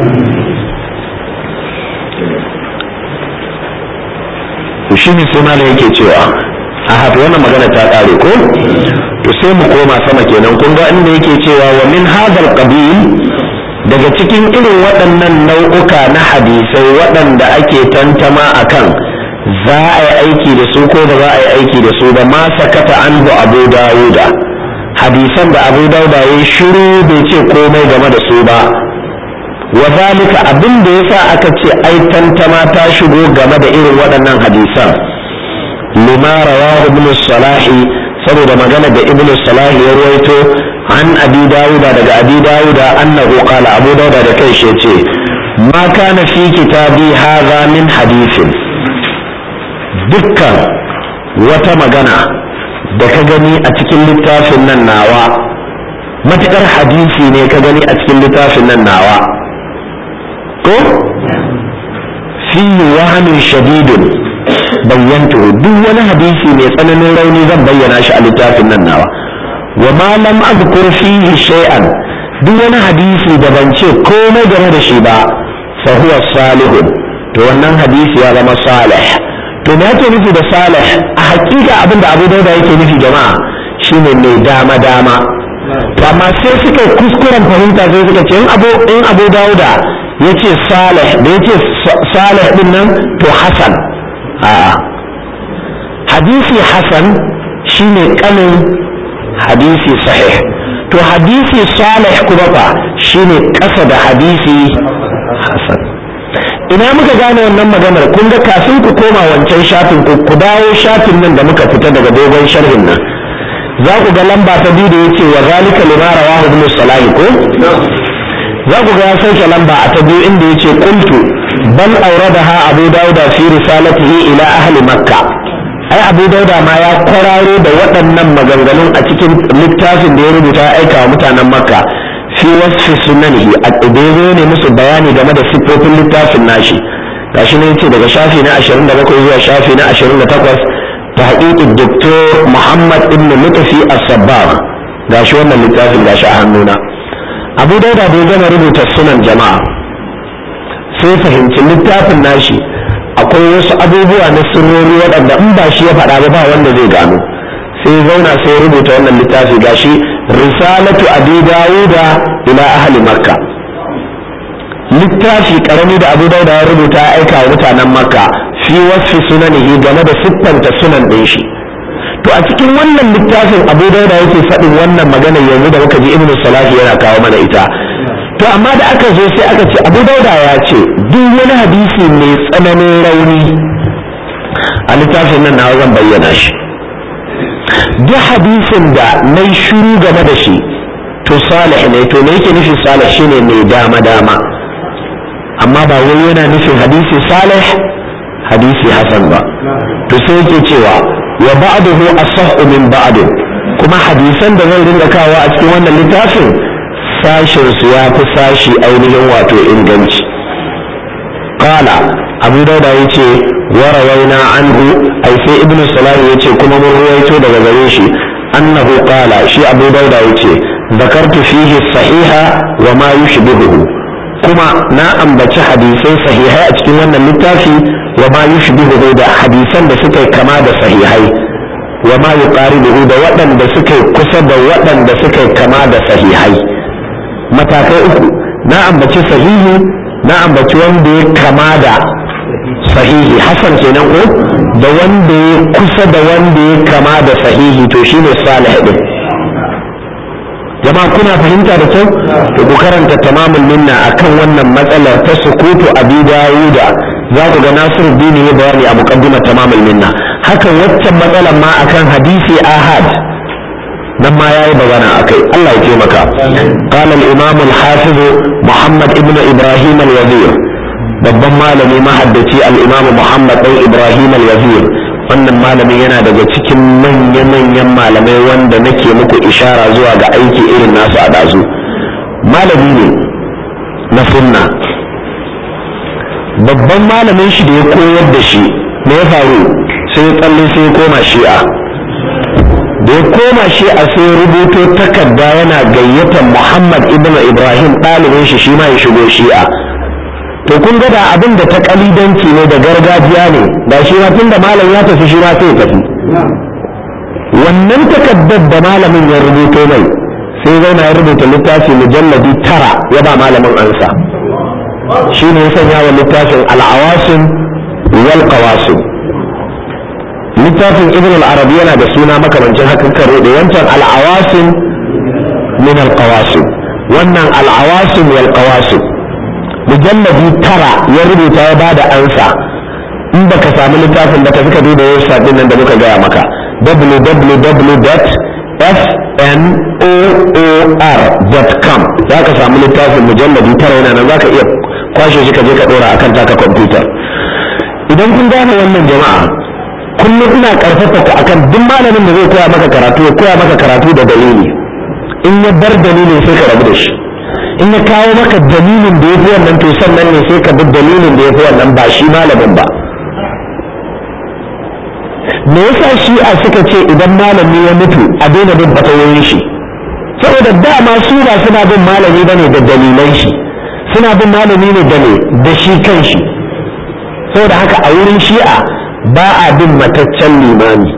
to shi ne sai malam yake cewa a haka wannan magana ta ƙare ko to sai mu koma sama kenan kun ga inda yake cewa wa min hadal qabil daga cikin irin waɗannan nau'uka na hadisai waɗanda ake tantama akan za a yi aiki da su ko ba za a yi aiki da su ba ma sakata an bu Abu Dawuda hadisan da Abu Dawuda ya shiru bai ce komai game da su ba wa zalika abin da yasa aka ce ai tantama ta shigo game da irin waɗannan hadisan lima rawahu ibn Salahi saboda magana da ibn Salahi ya ruwaito an abi dawuda daga abi dawuda annahu qala abu dawuda da kai shi ce ma kana fi kitabi hadha min hadithin dukkan wata magana da ka gani a cikin littafin nan nawa, matukar hadisi ne ka gani a cikin littafin nan nawa ko fi wahamin shadidun bayyantu, duk wani hadisi mai tsananin rauni zan bayyana shi a littafin nan nawa. wa ma lam azkur fihi shay'an, duk wani hadisi da ban ce komai game da shi ba, fa huwa salihun, to wannan hadisi ya zama salih. to me yake nufi da salih? a hakika abinda Abu Dauda yake nufi jama'a shine mai dama dama. to amma sai suka kuskuren fahimta, sai suka ce in Abu Dauda yace salih, da yace salih din nan to hasan. a'a, hadisi hasan shine kanin hadisi sahih, to hadisi salih kuma fa shine kasa da hadisi hasan. ina muka gane wannan maganar? kun ga kafin ku koma wancan shafin ku dawo shafin nan da muka fita daga dogon sharhin nan, za ku ga lamba ta biyu da yace wa zalika lima rawahu ibn salah ko za ku ga ya sauke lamba a ta biyu inda yace qultu bal awradaha Abu Dauda fi risalatihi ila ahli Makkah. ai Abu Dauda ma ya kwararo da waɗannan maganganun a cikin littafin da ya rubuta aika wa mutanen Makka fi wasfi sunanihi, a ɗaiɗaiɗo ne musu bayani game da siffofin littafin nashi. gashi ne yace daga shafi na 27 zuwa shafi na 28, tahqiqud Dr. Muhammad ibn Lutfi as-Sabbar. gashi wannan littafin gashi a hannuna. Abu Dauda bai gama rubuta sunan jama'a, sai fahimci littafin nashi akwai wasu abubuwa na sirrori waɗanda in ba shi ya faɗa ba wanda zai gano, sai zauna sai rubuta wannan littafi. gashi risalatu Abi Dawuda ila ahli Makka, littafi karami da Abu Dauda ya rubuta ya aika wa mutanen Makka fi wasfi sunanihi, game da siffanta sunan ɗin shi. to a cikin wannan littafin Abu Dauda yake faɗin wannan magana yanzu da muka ji Ibn Salahi yana kawo mana ita. to amma da aka zo sai aka ce Abu Dauda ya ce duk wani hadisi mai tsananin rauni a littafin nan na zan bayyana shi. duk hadisin da na yi shuru game da shi to salih ne. to me yake nufi salih? shine mai dama dama, amma ba wai yana nufin hadisi salih hadisi hasan ba. to sai yake cewa wa ba'dahu asahhu min ba'd, kuma hadisan da zan dinga kawo a cikin wannan littafin sashin su ya fi sashi ainihin wato inganci. qala Abu Dauda yace wa rawaina anhu, ai sai Ibn Salah yace kuma mun ruwaito daga gare shi annahu qala, shi Abu Dauda yace zakartu fihi sahiha wa ma yushbihuhu, kuma na ambaci hadisai sahihai a cikin wannan littafi wa ma yushbihuhu, da hadisan da suka kama da sahihai, wa ma yuqaribuhu, da waɗanda suka kusa da waɗanda suka kama da sahihai. matakai uku, na ambaci sahihi, na ambaci wanda ya kama da sahihi hasan kenan ko, da wanda ya kusa da wanda ya kama da sahihi, to shine salih din. jama'a kuna fahimta da kyau? to ku karanta tamamul minna akan wannan matsalar ta sukutu Abi Dawuda, za ku ga Nasiruddin ya bayani a muqaddimar tamamul minna. hakan waccan matsalar ma akan hadisi ahad nan ma yayi magana akai. Allah ya taimaka. qala al-imam al-hafiz Muhammad ibn Ibrahim al-Wazir, babban malami mahaddaci al-imam Muhammad ibn Ibrahim al-Wazir, wannan malamin yana daga cikin manya-manyan malamai wanda nake muku ishara zuwa ga aiki irin nasu a dazu. malami ne na sunna, babban malamin shi da ya koyar da shi me ya faru? sai ya tsalle sai ya koma shi'a. da ya koma shi'a sai ya rubuto takarda yana gayyatar Muhammad ibn Ibrahim ɗalibin shi shi ma ya shigo shi'a. to kun ga da abin da ta kalidanci ne da gargajiya ne, da shi ma tunda malam ya tafi shi ma sai ya tafi. wannan takaddar da malamin ya rubuto mai, sai zauna ya rubuta littafi mujalladi 9 ya ba malamin ansa. shi ne ya sanya wa littafin al-awasim wal qawasim. littafin Ibn al-Arabi yana da suna makamancin hakan karo da wancan al-awasim min al-qawasim, wannan al-awasim wal qawasim mujalladi 9 ya rubuta ya bada ansa. in baka samu littafin da ka suka duba website din nan da muka gaya maka www.fnoor.com, za ka samu littafin mujalladi 9 yana nan, za ka iya kwashe shi ka je ka dora akan taka kwamfutar. idan kun gane wannan jama'a, kullum ina karfafa ku akan duk malamin da zai koya maka karatu ya koya maka karatu da dalili. In ya bar dalilin sai ka rabu da shi, in ya kawo maka dalilin da ya fi wannan to sannan ne sai ka bi dalilin da ya fi wannan, ba shi malamin ba. Me yasa shi'a suka ce idan malami ya mutu a daina bin fatawoyin shi? Saboda dama su ba suna bin malami bane da dalilan shi, suna bin malami ne da shi kan shi. Saboda haka a wurin shi'a ba a bin mataccen limami.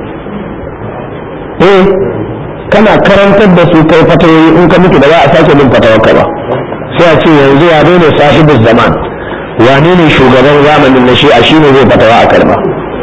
Kana karantar da su kai fatawoyi, in ka mutu da za a sake bin fatawarka ba. Sai a ce yanzu ya ne sahibu zaman, wane ne shugaban zamanin na shi'a shine zai fatawa a karba.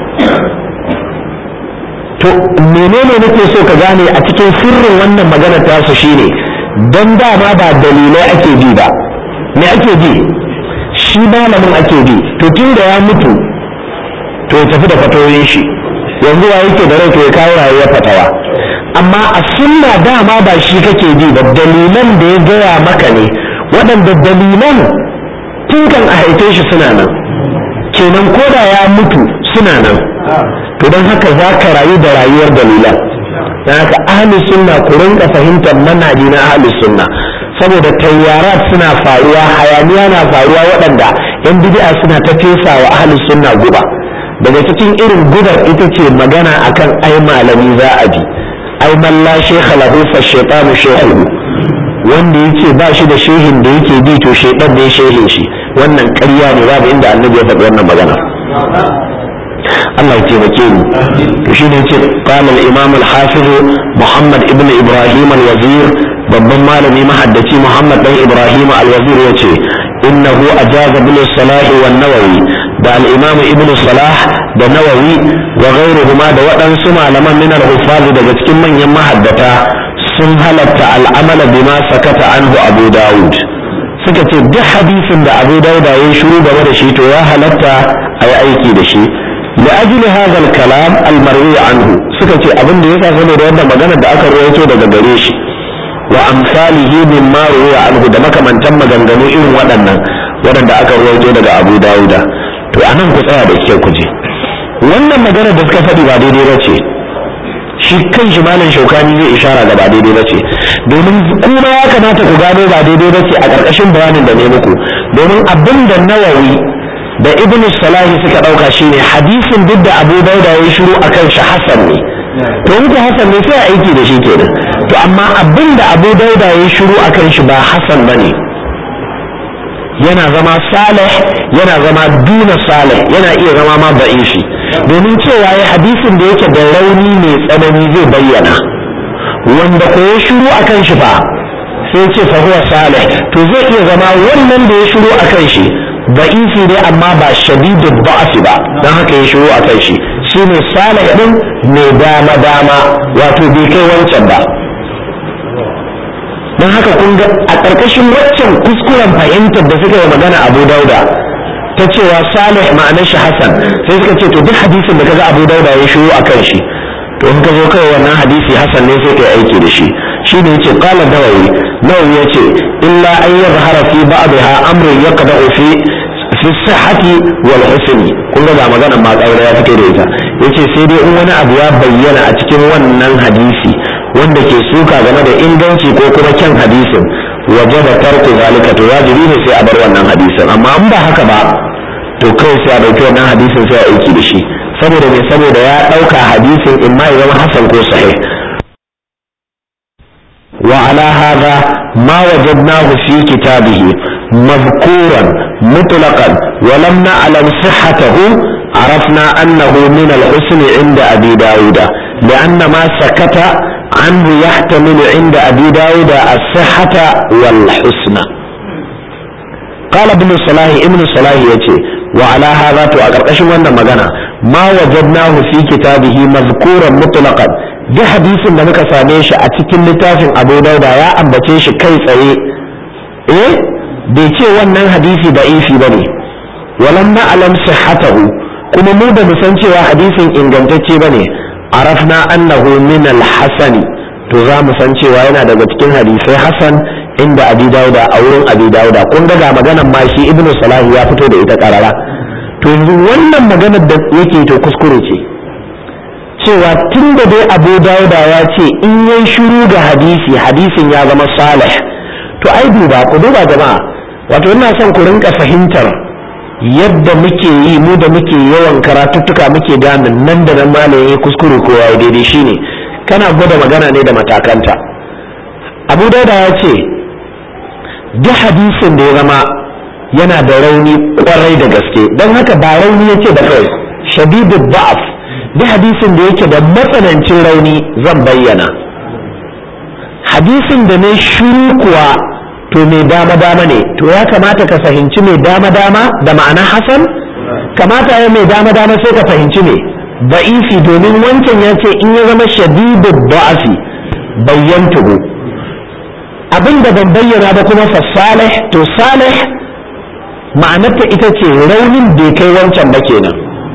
To menene nake so ka gane a cikin sirrin wannan magana ta su shine dan dama ba dalilai ake bi ba, me ake bi? Shi malamin ake bi. To tun da ya mutu to ya tafi da fatawoyin shi, yanzu wa yake da rai to ya kawo rayuwar fatawa. Amma a sunna dama ba shi kake bi ba, dalilan da ya gaya maka ne, waɗanda dalilan tun kan a haife shi suna nan, kenan ko da ya mutu suna nan. To don haka za ka rayu da rayuwar dalilan. Don haka ahlus sunna ku rinka fahimtar manhaji na ahlus sunna, saboda tayyarat suna faruwa, hayaniya na faruwa, waɗanda yan bid'a suna ta fesa wa ahlus sunna guba. Daga cikin irin gubar ita ce magana akan ai malami za a bi, ai man la shaykha lahu fa shaytanu shaykhuhu, wanda yake ba shi da shehin da yake bi to shaytan ne shehin shi. Wannan ƙarya ne, babu inda annabi ya faɗi wannan magana. Allah ya taimake mu. To shine yace qala al-imam al-hafiz Muhammad ibn Ibrahim al-Wazir, babban malami mahaddaci Muhammad dan Ibrahim al-Wazir yace innahu ajaza bil Salah wa Nawawi, da al-imam ibn Salah da Nawawi wa ghayruhuma da waɗansu malaman min al-huffaz daga cikin manyan mahaddata sun halatta al-amala bima sakata anhu Abu Dawud. Suka ce duk hadisin da Abu Dawud ya shiru game da shi to ya halatta ayi aiki da shi. لأجل هذا الكلام المروي عنه، سكتي أبن دي يسا سنو روانا مغانا دا أكا رويتو دا غريش وأمثاله مما روي عنه دا مكا من تم غنغنو إن ودنا دا أكا رويتو دا أبو داود. تو أنا كسايا دا كيو كجي wannan magana da suka faɗi ba daidai ba ce, shi kan shi malam Shaukani zai ishara da ba daidai ba ce, domin kuma ya kamata ku gano ba daidai ba ce a ƙarƙashin bayanin da ne muku, domin abin da Nawawi da ibn Salahi suka dauka shine hadisin duk da Abu Dauda ya shiru akan shi hasan ne, to in ka hasan ne sai aiki da shi kenan. To amma abinda Abu Dauda ya shiru akan shi ba hasan bane, yana zama salih, yana zama duna salih, yana iya zama ma da'ifi, domin cewa ya hadisin da yake da rauni mai tsanani zai bayyana, wanda ko ya shiru akan shi fa sai ce fa huwa salih, to zai iya zama wannan da ya shiru akan shi da'ifi ne amma ba shadidul da'fi ba, dan haka ya shiru akan shi shine salih din mai dama dama, wato bai kai wancan ba. Dan haka kun ga a ƙarƙashin waccan kuskuren fahimtar da suka yi magana Abu Dauda ta cewa salih ma'anar shi hasan, sai suka ce to duk hadisin da kaga Abu Dauda ya shiru akan shi to in ka zo kai wannan hadisi hasan ne sai kai aiki da shi. shine yace qala Nawawi yace illa an yadhhara fi ba'daha amrun yaqda'u fi sihhati wal husni. kun ga magana ma tsaura ya fito da ita, yace sai dai in wani abu ya bayyana a cikin wannan hadisi wanda ke suka game da inganci ko kuma kyan hadisin, wajaba tarku zalika, to wajibi ne sai a bar wannan hadisin. Amma in ba haka ba to kai sai a dauki wannan hadisin sai a aiki da shi, saboda me? Saboda ya dauka hadisin in ma ya zama hasan ko sahih. وعلى هذا ما وجدناه في كتابه مذكورا مطلقا ولم نعلم صحته عرفنا أنه من الحسن عند أبي داود، لأن ما سكت عنه يحتمل عند أبي داود الصحة والحسن. قال ابن صلاح يتي وعلى هذا تؤكد وانا مغانا ما وجدناه في كتابه مذكورا مطلقا، duk hadisin da muka same shi a cikin littafin Abu Dauda ya ambace shi kai tsaye, bai ce wannan hadisi da'ifi bane, walam na'lam sihhatahu, kuma mu da mu san cewa hadisin ingantacce bane, arafna annahu min al-hasan, to za mu san cewa yana daga cikin hadisai hasan inda Abi Dauda, a wurin Abi Dauda. kun ga maganar ma shi Ibn Salah ya fito da ita karara. To yanzu wannan maganar da yake to kuskure ce, cewa tun da dai Abu Dawud ya ce in yayi shiru ga hadisin ya zama salih, to ai duba jama'a, wato ina son ku rinka fahimtar yadda muke yi mu da muke yawan karatuttuka muke gane nan da nan malamin ya kuskure ko ya daidai, shine kana gwada magana ne da matakanta. Abu Dawud ya ce duk hadisin da ya zama yana da rauni kwarai da gaske, don haka ba rauni yace da kai shadidud da'af, duk hadisin da yake da matsanancin rauni zan bayyana. Hadisin da ne shiru kuwa to mai dama ne, to ya kamata ka fahimci mai dama da ma'ana hasan, kamata ya mai dama sai ka fahimci mai da'ifi, domin wancan ya ce in ya zama shadidud da'afi bayyantuhu, abinda ban bayyana ba kuma fa salih, to salih ma'anarta ita ce raunin bai kai wancan ba kenan.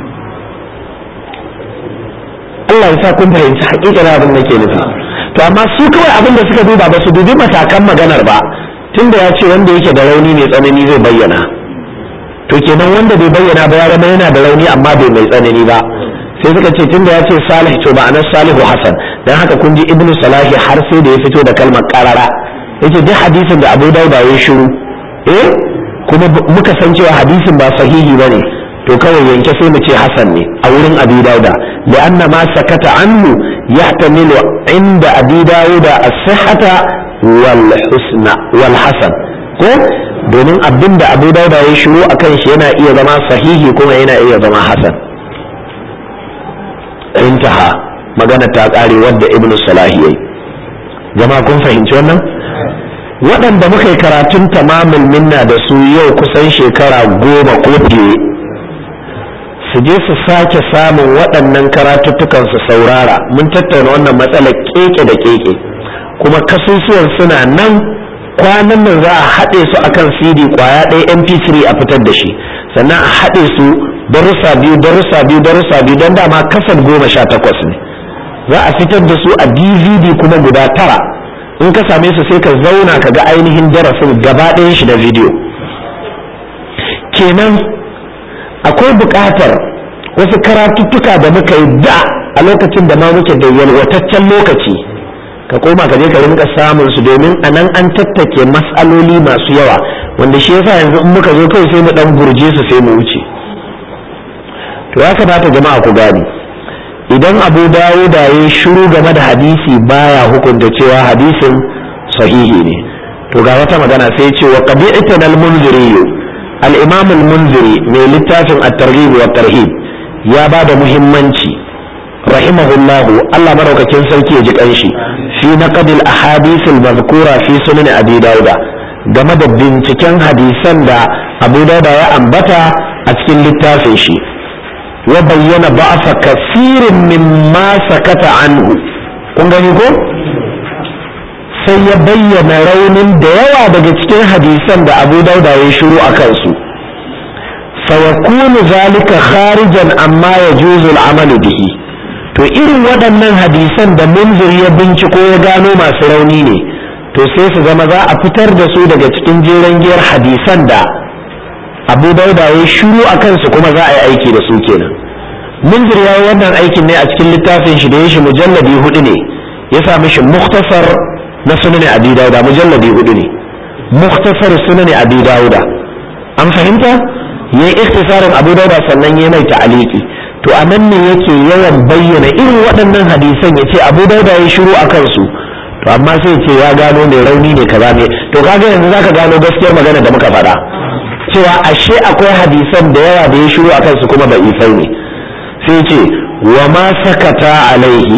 Allah ya sa kun fahimci hakikar abin da ke nufi. To amma su kawai abin da suka duba ba su dubi matakan maganar ba, tunda ya ce wanda yake da rauni mai tsanani zai bayyana, to kenan wanda bai bayyana ba ya zama yana da rauni amma bai mai tsanani ba, sai suka ce tunda ya ce salih to ma'anar salihu hasan. Dan haka kun ji ibnu salahi har sai da ya fito da kalmar qarara, yace duk hadisin da Abu Dawud ya shiru kuma muka san cewa hadisin ba sahihi bane, to kawai yanke sai mu ce hasan ne a wurin Abi Dawud, li'anna ma sakata anhu yahtamilu inda Abi Dawud as-sihhata wal husna wal hasan, ko domin abinda Abu Dawud ya shiru akan shi yana iya zama sahihi kuma yana iya zama hasan. Intaha, magana ta kare wanda Ibn Salahi yayi. Jama'a kun fahimci wannan? Waɗanda muka yi karatun tamamul minna da su yau kusan shekara 10 ko fiye, su je su sake samun waɗannan karatuttukan su saurara. Mun tattauna wannan matsalar keke da keke, kuma kasusuwan suna nan, kwanan nan za a haɗe su akan CD kwaya ɗaya MP3 a fitar da shi, sannan a haɗe su darussa biyu don dama kasar 18 ne, za a fitar da su a DVD kuma guda 9. In ka same su sai ka zauna ka ga ainihin darasin gaba ɗayan shi da video. Kenan akwai buƙatar wasu karatuttuka da muka yi da a lokacin da ma muke da yalwataccen lokaci, ka koma ka je ka rinka samun su, domin a nan an tattake mas'aloli masu yawa, wanda shi yasa yanzu in muka zo kawai sai mu dan gurje su sai mu wuce. To ya kamata jama'a ku gani, idan Abu Dawud ya shiru game da hadisi baya hukunta cewa hadisin sahihi ne. To ga wata magana sai ce wa qabi'atan al-Munziri, al-Imam al-Munziri mai littafin at-Targhib wa at-Tarhib ya ba da muhimmanci rahimahullahu, Allah maraukakin sarki ya ji kanshi, fi naqd al-ahadith al-madhkura fi sunan Abi Dawud, game da binciken hadisan da Abu Dawud ya ambata a cikin littafin shi. wa bayyana ba'fa kasirin mimma sakata anhu, kun gani ko sai ya bayyana raunin da yawa daga cikin hadisan da Abu Dawud ya shiru a kansu. fa yakunu zalika kharijan amma yajuzu al-amal bihi, to irin waɗannan hadisan da Munziri ya binciko ya gano masu rauni ne, to sai su zama za a fitar da su daga cikin jeren giyar hadisan da Abu Dawud ya shiru a kansu kuma za a yi aiki da su kenan. Munzir ya yi wannan aikin ne a cikin littafin shi da ya shi mujalladi 4 ne, ya sa mishi mukhtasar na sunan Abi Dawud, mujalladi 4 ne, mukhtasar sunan Abi Dawud. An fahimta? Yayi ikhtisarin Abu Dawud sannan yayi mai ta'aliki. To anan ne yake yawan bayyana irin waɗannan hadisan, yace Abu Dawud ya shiru a kansu, to amma sai ce ya gano mai rauni ne kaza ne. To kaga yanzu zaka gano gaskiyar magana da muka faɗa, cewa ashe akwai hadisan da yawa da ya shiru a kansu kuma ba isai ne. Sai ce wa ma sakata alaihi,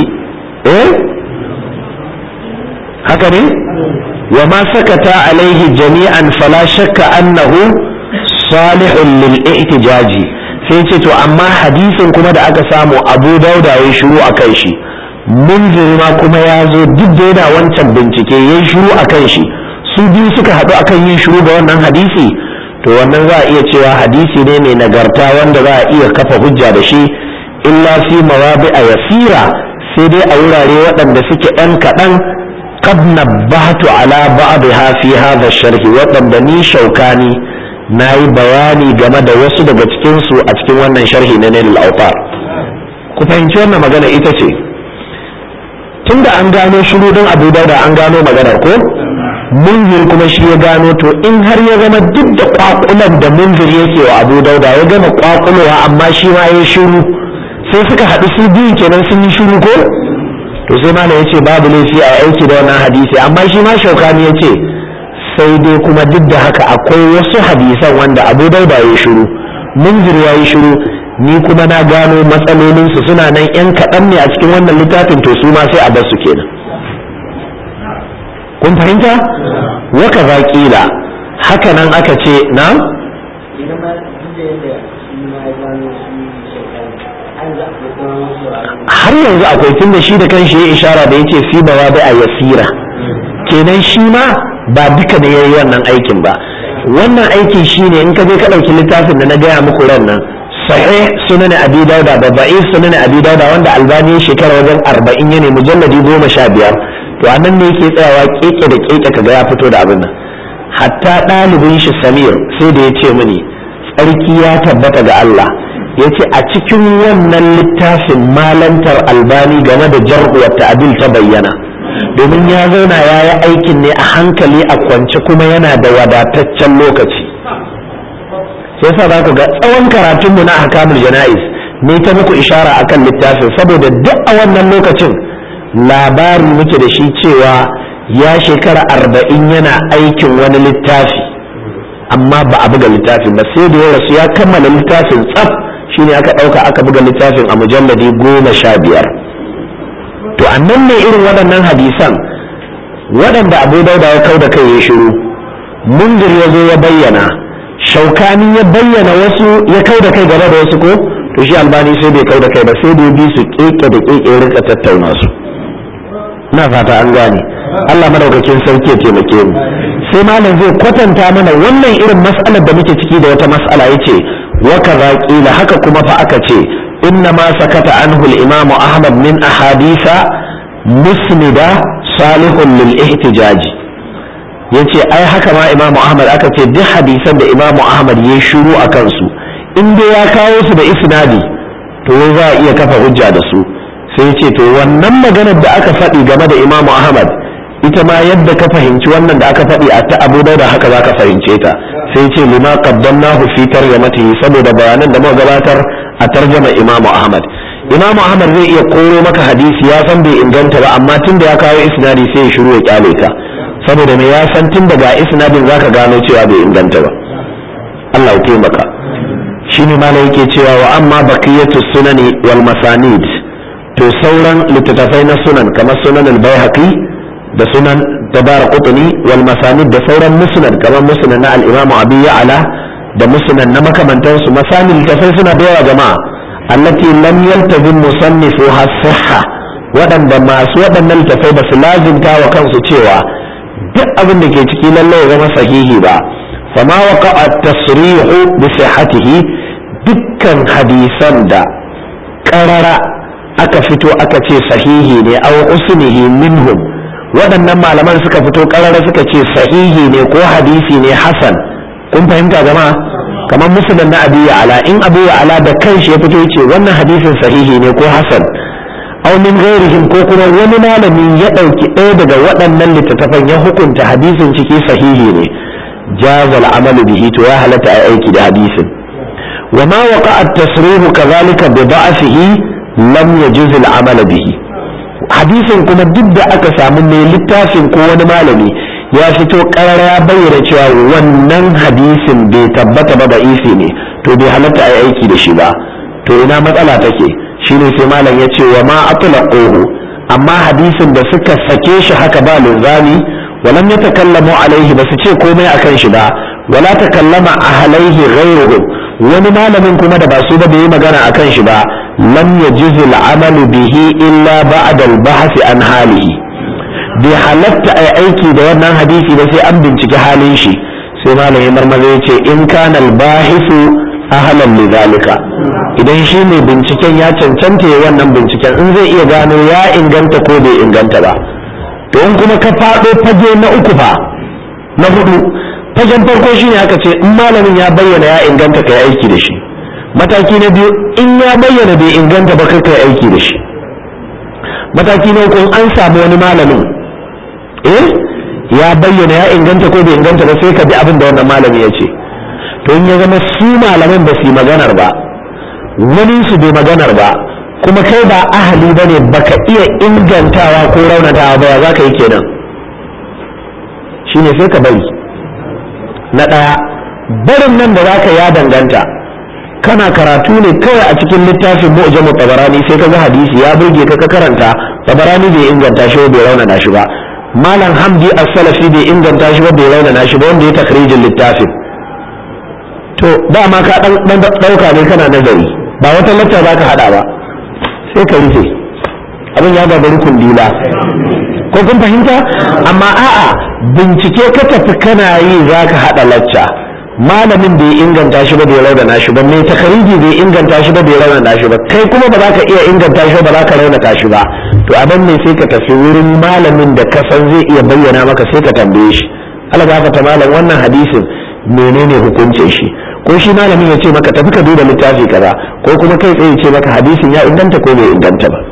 haka ne, wa ma sakata alaihi jami'an fala shakka annahu salihun lil ihtijaji. Sai ce to amma hadisin kuma da aka samu Abu Dauda ya shiru a kan shi, Munziri ma kuma ya zo duk da yana wancan bincike ya shiru a kan shi, su biyu suka haɗu akan yin shiru ga wannan hadisi, to wannan za a iya cewa hadisi ne mai nagarta wanda za a iya kafa hujja da shi, illa fi mawadi'a yasira, sai dai a wurare waɗanda suke ɗan kaɗan, qad nabbahtu ala ba'dha fi hadha ash-sharh, waɗanda ni Shaukani nayi bayani game da wasu daga cikin su a cikin wannan sharhi na Nailul Awtar. ku fahimci wannan magana ita ce tunda an gano shiru don Abu Dauda an gano maganar ko Munzir kuma shi ya gano to in har ya zama duk da kwakulan da Munzir yake wa Abu Dauda ya gama kwakulowa amma shi ma ya shiru sai suka haɗu su biyu kenan sun yi shiru ko to sai malam yace babu laifi a aiki da wannan hadisi amma shi ma Shaukani yace sai dai kuma duk da haka akwai wasu hadisan wanda Abu Dauda ya shiru Munzir ya yi shiru ni kuma na gano matsalolin su suna nan yan kaɗan ne a cikin wannan littafin to su ma sai a bar su kenan kun fahimta waka zaƙila haka nan aka ce na har yanzu akwai tun da shi da kanshi ya ishara da yace fi bawa da yasira kenan shi ma ba duka da yayi wannan aikin ba wannan aikin shine in ka je ka dauki littafin da na gaya muku ran nan sahih sunan abi dauda da da'if sunan abi dauda wanda albani shekara wajen 40 yana mujalladi 15 to anan ne yake tsayawa keke da keke kaga ya fito da abin nan hatta dalibin shi Samir sai da yace mini tsarki ya tabbata ga Allah yace a cikin wannan littafin malantar albani game da jar'u wa ta'dil ta bayyana domin ya zauna ya yi aikin ne a hankali a kwance kuma yana da wadataccen lokaci sai sa za ku ga tsawon karatunmu na ahkamul jana'iz ne ta muku ishara akan littafin saboda duk a wannan lokacin labari muke da shi cewa ya shekara 40 yana aikin wani littafi amma ba a buga littafin ba sai da ya rasu ya kammala littafin tsaf shine aka ɗauka aka buga littafin a mujalladi 15 to annan ne irin waɗannan hadisan waɗanda Abu Dauda ya kau da kai ya shiru Munzir ya zo ya bayyana Shaukani ya bayyana wasu ya kau da kai gaba da wasu ko to shi Albani sai bai kau da kai ba sai da ya bi su keke da keke rika tattauna su ina fata an gane Allah madaukakin sarki ya taimake mu sai malam zai kwatanta mana wannan irin mas'alar da muke ciki da wata mas'ala yace wa kaza qila haka kuma fa aka ce إنما سكت عنه الإمام أحمد من أحاديث مسندة صالح للاحتجاج yace ai haka ma Imam Ahmad aka ce duk hadisan da Imam Ahmad ya shiru a kansu in dai ya kawo su da isnadi to za a iya kafa hujja da su sai yace to wannan maganar da aka faɗi game da Imam Ahmad ita ma yadda ka fahimci wannan da aka faɗi a ta Abu Dawud haka za ka fahimce ta sai yace lima qaddamnahu fi tarjamatihi saboda bayanan da muka gabatar a tarjama Imam Ahmad zai iya koro maka hadisi ya san bai inganta ba amma tunda ya kawo isnadi sai ya shiru ya kyale ka saboda me ya san tun daga isnadin zaka gano cewa bai inganta ba Allah ya taimaka shine malai yake cewa wa amma baqiyatu sunani wal masanid to sauran littattafai na sunan kamar sunan al-Baihaqi da sunan Tabaraqutni wal masanid da sauran musnad kamar musnad na al-Imam Abi Ya'la da musnad na makamantansu masanil littattafai suna da yawa jama'a allati lam yaltazim musannifuha sihha waɗanda masu waɗannan littattafai ba su lazimta wa kansu cewa duk abin da ke ciki lallai ya zama sahihi ba fama waqa'a at-tasrihu bi sihhatihi dukkan hadisan da qarara aka fito aka ce sahihi ne aw usnihi minhum waɗannan malaman suka fito qarara suka ce sahihi ne ko hadisi ne hasan kun fahimta jama'a kamar musnad na Abi Ya'la in Abu Ya'la da kanshi ya fito yace wannan hadisin sahihi ne ko hasan aw min ghairihim ko kuma wani malami ya dauki ɗaya daga waɗannan littattafan ya hukunta hadisin ciki sahihi ne jazal amalu bihi to ya halatta ai aiki da hadisin wa ma waqa'a at-tasrih kadhalika bi da'fihi lam yajuz al-amal bihi hadisin kuma duk da aka samu mai littafin ko wani malami ya fito karara ya bayyana cewa wannan hadisin bai tabbata ba da isi ne to bai halatta ai aiki da shi ba to ina matsala take shine sai malam ya ce wa ma atlaquhu amma hadisin da suka sake shi haka ba linzami walam yatakallamu alaihi ba su ce komai akan shi ba wala takallama alaihi ghayruhu wani malamin kuma da ba su ba bai yi magana akan shi ba lam yajiz al-amalu bihi illa ba'da al-bahth an halihi bai halatta ai aiki da wannan hadisi ba sai an binciki halin shi sai malamin marmaza ya ce in kana al-bahisu ahlan lidhalika idan shi ne binciken ya cancanta ya wannan binciken in zai iya gano ya inganta ko bai inganta ba to in kuma ka faɗo fage na uku fa na hudu fagen farko shine aka ce in malamin ya bayyana ya inganta kai aiki da shi mataki na biyu in ya bayyana bai inganta ba kai kai aiki da shi. Mataki na uku an samu wani malamin ya bayyana ya inganta ko bai inganta ba sai ka bi abin da wannan malami ya ce. To in ya zama su malaman ba su yi maganar ba, wani su bai maganar ba, kuma kai ba ahali ba ne baka iya ingantawa ko raunatawa ba, ya za ka yi kenan shine sai ka bari. Na ɗaya barin nan da za ka ya danganta kana karatu ne kawai a cikin littafin mu'jamu tabarani sai ka ga hadisi ya burge ka karanta, tabarani bai inganta shi ba bai raunana shi ba, malam hamdi as-salafi bai inganta shi ba bai raunana shi ba wanda ya takrijin littafin. To dama ka dan dauka ne kana nazari ba wata lacca za ka hada ba, sai ka rufe abin ya bari kundila ko kun fahimta. Amma a'a bincike ka tafi kana yi za ka hada lacca, malamin bai inganta shi ba bai raunana shi ba, mai takariji bai inganta shi ba bai raunana shi ba, kai kuma ba za ka iya inganta shi ba za ka raunata shi ba. To abin ne sai ka tafi wurin malamin da ka san zai iya bayyana maka sai ka tambaye shi, Allah ya fata malam wannan hadisin menene hukuncin shi, ko shi malamin ya ce maka tafi ka duba littafi kaza, ko kuma kai tsaye ce maka hadisin ya inganta ko bai inganta ba.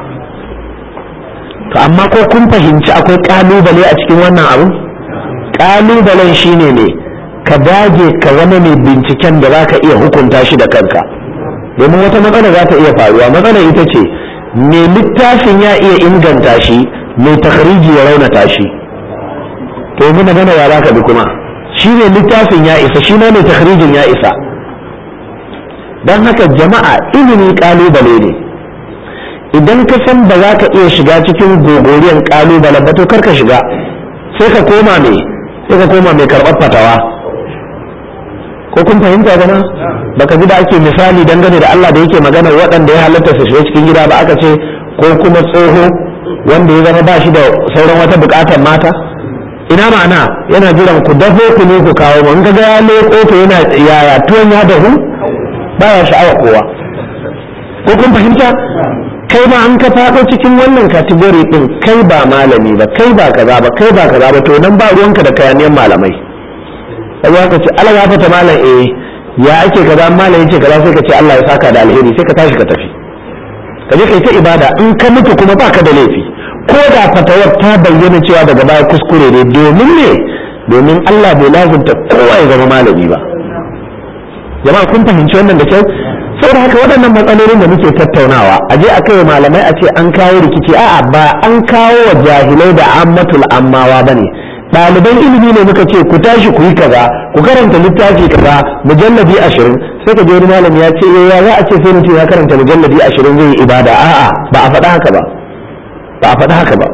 To amma ko kun fahimci akwai kalubale a cikin wannan abu? Kalubalen shine ne ka dage ka zama mai binciken da zaka iya hukunta shi da kanka, domin wata matsala za ta iya faruwa. Matsala ita ce mai littafin ya iya inganta shi, mai takhriji ya raunata shi. To mun magana ya zaka bi kuma shi ne littafin ya isa, shi ne mai takhrijin ya isa. Don haka jama'a ilimi kalubale ne, idan ka san ba za ka iya shiga cikin gogoriyan kalubale ba to karka shiga, sai ka koma mai karɓar fatawa. Ko kun fahimta gana? Baka ji da ake misali dangane da Allah da yake magana waɗanda ya halatta su shiga cikin gida ba, aka ce ko kuma tsoho wanda ya zama ba shi da sauran wata buƙatar mata. Ina ma'ana yana jiran ku dafo ku ne ku kawo mu, in ka ga ya leƙo to yana yaya tuwon ya dahu baya sha'awa kowa. Ko kun fahimta? Kai ma an ka faɗo cikin wannan kategori ɗin, kai ba malami ba, kai ba kaza ba, kai ba kaza ba, to nan ba ruwanka da kayaniyan malamai. Sai ka ce Allah ya fata malam ya ake kaza, malam yace kaza, sai ka ce Allah ya saka da alheri, sai ka tashi ka tafi ka je kai ta ibada. In ka mutu kuma baka da laifi, ko da fatawar ta bayyana cewa daga baya kuskure ne, domin Allah bai lazumta kowa ya zama malami ba. Jama'a kun fahimci wannan da kyau? Saboda haka waɗannan matsalolin da muke tattaunawa a je a kai malamai a ce an kawo rikici, a'a ba an kawo wa jahilai da ammatul ammawa bane. Ɗaliban ilimi ne muka ce ku tashi ku yi kaza, ku karanta littafi kaza mujalladi 20, sai ka je wani malami ya ce ya za a ce sai mutum ya karanta mujalladi 20 zai yi ibada. A'a ba a faɗa haka ba, ba a faɗa haka ba.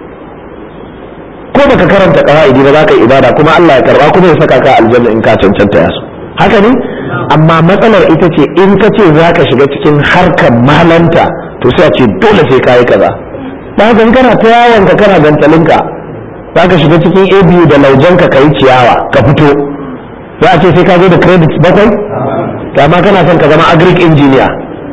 Ko baka karanta qawaidi ba za ka yi ibada kuma Allah ya karba kuma ya saka ka aljanna in ka cancanta ya so. Haka ne? Amma matsalar ita ce in ka ce za ka shiga cikin harkar malanta to sai a ce dole sai ka yi kaza. Ba haka kana ta yawon ka kana gantalinka za ka shiga cikin abu da laujanka ka yi ciyawa ka fito, za a ce sai ka zo da credits 7, amma kana son ka zama agric engineer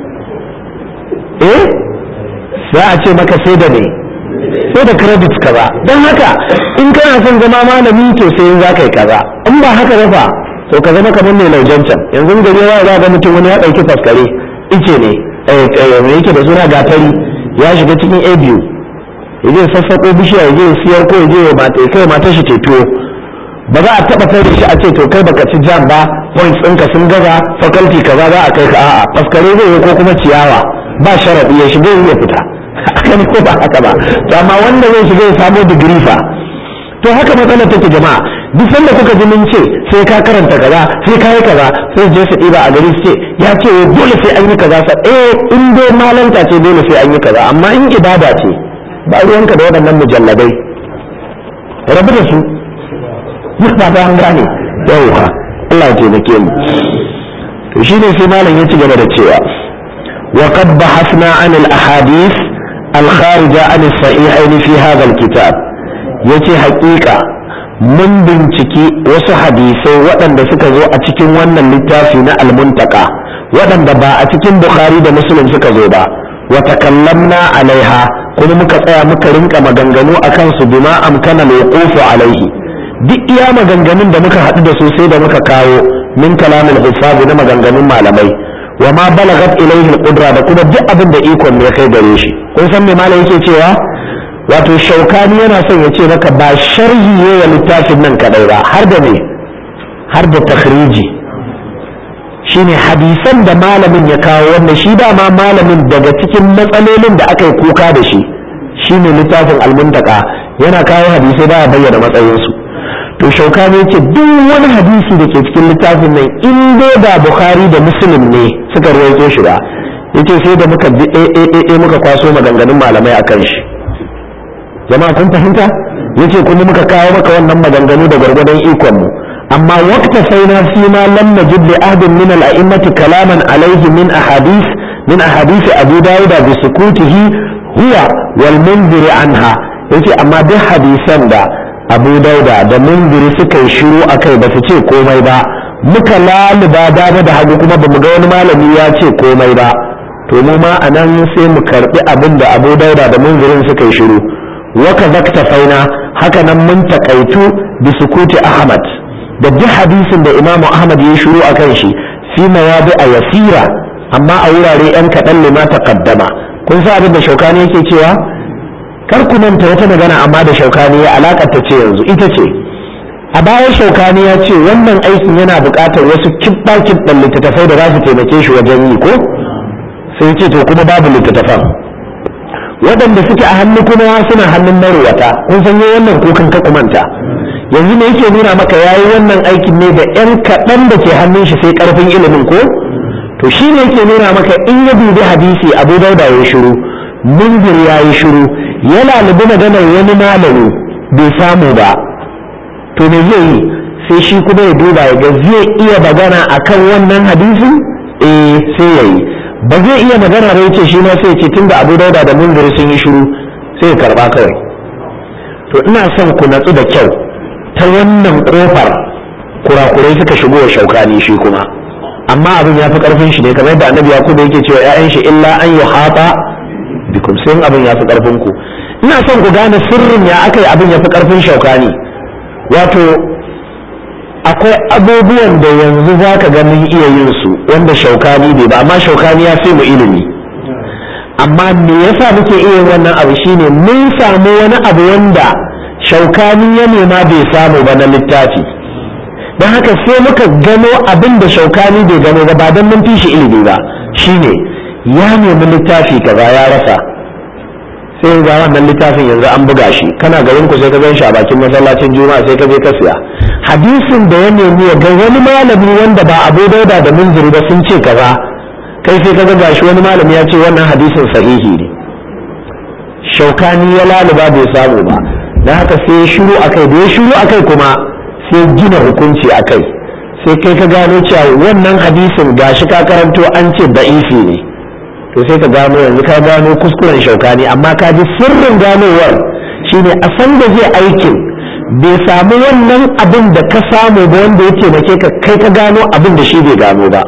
za a ce maka sai da ne sai da credits kaza. Don haka in kana son zama malami to sai za ka yi kaza, in ba haka ba fa to ka zama kamar mai laujan can. Yanzu gari ya za ga mutum wani ya ɗauki faskare ice ne yake da suna gatari, ya shiga cikin abu ya je sassaƙo bishiya ya je siyar ko ya je ya kai matar shi tuwo. Ba za a taɓa kai shi a ce to kai baka ci jam ba, points ɗinka sun gaza, faculty kaza za a kai ka, a'a faskare zai yi ko kuma ciyawa ba sharaɗi ya shiga ya fita. Haka ne ko ba haka ba? To amma wanda zai shiga ya samo digiri fa. To haka matsalar take jama'a, duk sanda kuka ji mun ce sai ka karanta kaza sai ka yi kaza sai je su ɗiba a gari su ce ya ce dole sai an yi kaza sa in dai malanta ce dole sai an yi kaza, amma in ibada ce ba ruwanka da waɗannan mujalladai, rabu da su. Duk ba ta an gane yauwa, Allah ya taimake mu. To shi ne sai malam ya ci gaba da cewa wa qad bahasna an al ahadith al kharija an as sahihain fi hadha al kitab, yace haƙiƙa mun binciki wasu hadisai waɗanda suka zo a cikin wannan littafi na al muntaka, waɗanda ba a cikin Bukhari da Muslim suka zo ba. Wa takallamna alaiha, kuma muka tsaya muka rinka maganganu akan su bima amkana al-wuqufu alaihi. Duk iya maganganun da muka haɗu da su sai da muka kawo min kalamul huffaz na maganganun malamai. wa ma balagat ilayhi al-qudra da kuma duk abin da ikon ya kai gare shi kun san me malam yake cewa wato Shaukani yana son ya ce maka ba sharhi ne wa littafin nan kadai ba har da me har da takhriji shine hadisan da malamin ya kawo wanda shi dama malamin daga cikin matsalolin da aka yi kuka da shi shine littafin al-muntaka yana kawo hadisai ba ya bayyana matsayinsu to Shaukani yace duk wani hadisi da ke cikin littafin nan in dai da Bukhari da Muslim ne suka rawaito shi ba yace sai da muka muka kwaso maganganun malamai akan shi jama'a kun fahimta yace kuma muka kawo maka wannan maganganu da gwargwadon ikon mu amma waqta sayna fi ma lam najid li ahadin min al-a'immati kalaman alayhi min ahadith Abu Dawud bi sukutihi huwa wal munzir anha yace amma duk hadisan da Abu Dauda da Munziri suka yi shiru akai ba su ce komai ba muka laluba dama da hagu kuma ba mu ga wani malami ya ce komai ba to mu ma anan sai mu karbi abin da Abu Dauda da Munzirin suka yi shiru wa kadakta faina haka nan mun takaitu bi sukuti Ahmad da duk hadisin da Imam Ahmad ya shiru akan shi fi mawadi a yasira amma a wurare yan kaɗan lima taqaddama kun sa abin da Shaukani yake cewa kar ku manta wata magana amma da Shaukani ya alakar ta ce yanzu ita ce a bayan Shaukani ya ce wannan aikin yana buƙatar wasu kibban littattafai da za su taimake shi wajen yi ko sai ce to kuma babu littattafan waɗanda suke a hannu kuma suna hannun marwata kun san wannan kukan ka kumanta yanzu ne yake nuna maka yayi wannan aikin ne da ƴan kaɗan da ke hannun shi sai ƙarfin ilimin ko to shi ne yake nuna maka in ya dubi hadisi Abu Dauda ya shiru Munzir ya yi shiru ya lalubi maganar wani malami bai samu ba to me zai yi sai shi kuma ya duba ya ga zai iya magana akan wannan hadisin sai ya yi ba zai iya magana ba yace shi ma sai ce tunda Abu Dauda da Munzir sun yi shiru sai ya karba kawai to ina son ku natsu da kyau ta wannan kofar kurakurai suka shigo wa Shaukani shi kuma amma abin ya fi karfin shi ne kamar yadda Annabi Yakubu yake cewa ƴaƴan shi illa an yuhata bikum sai abin ya fi karfin ku ina son ku gane sirrin ya akai abin ya fi karfin Shaukani wato akwai abubuwan da yanzu za ka ga mun iya yin su wanda Shaukani bai ba amma Shaukani ya fi mu ilimi amma me yasa muke iya yin wannan abu shine mun samu wani abu wanda Shaukani ya nema bai samu ba na littafi don haka sai muka gano abin da Shaukani bai gano ba don mun fi shi ilimi ba shine ya nemi littafi kaza ya rasa sai ga wannan littafin yanzu an buga shi kana garin ku sai ka gan shi a bakin masallacin juma'a sai ka je ka siya hadisin da ya nemi ya ga wani malami wanda ba Abu Dauda da Munziri ba sun ce kaza kai sai ka ga gashi wani malami ya ce wannan hadisin sahihi ne Shaukani ya laluba bai samu ba dan haka sai ya shiru akai da ya shiru akai kuma sai gina hukunci akai sai kai ka gano cewa wannan hadisin gashi ka karanto an ce da'ifi ne to sai ka gano yanzu ka gano kuskuren Shaukani amma ka ji sirrin ganowar shine a san da zai aikin bai samu wannan abin da ka samu ba wanda ya taimake ka kai ka gano abin da shi bai gano ba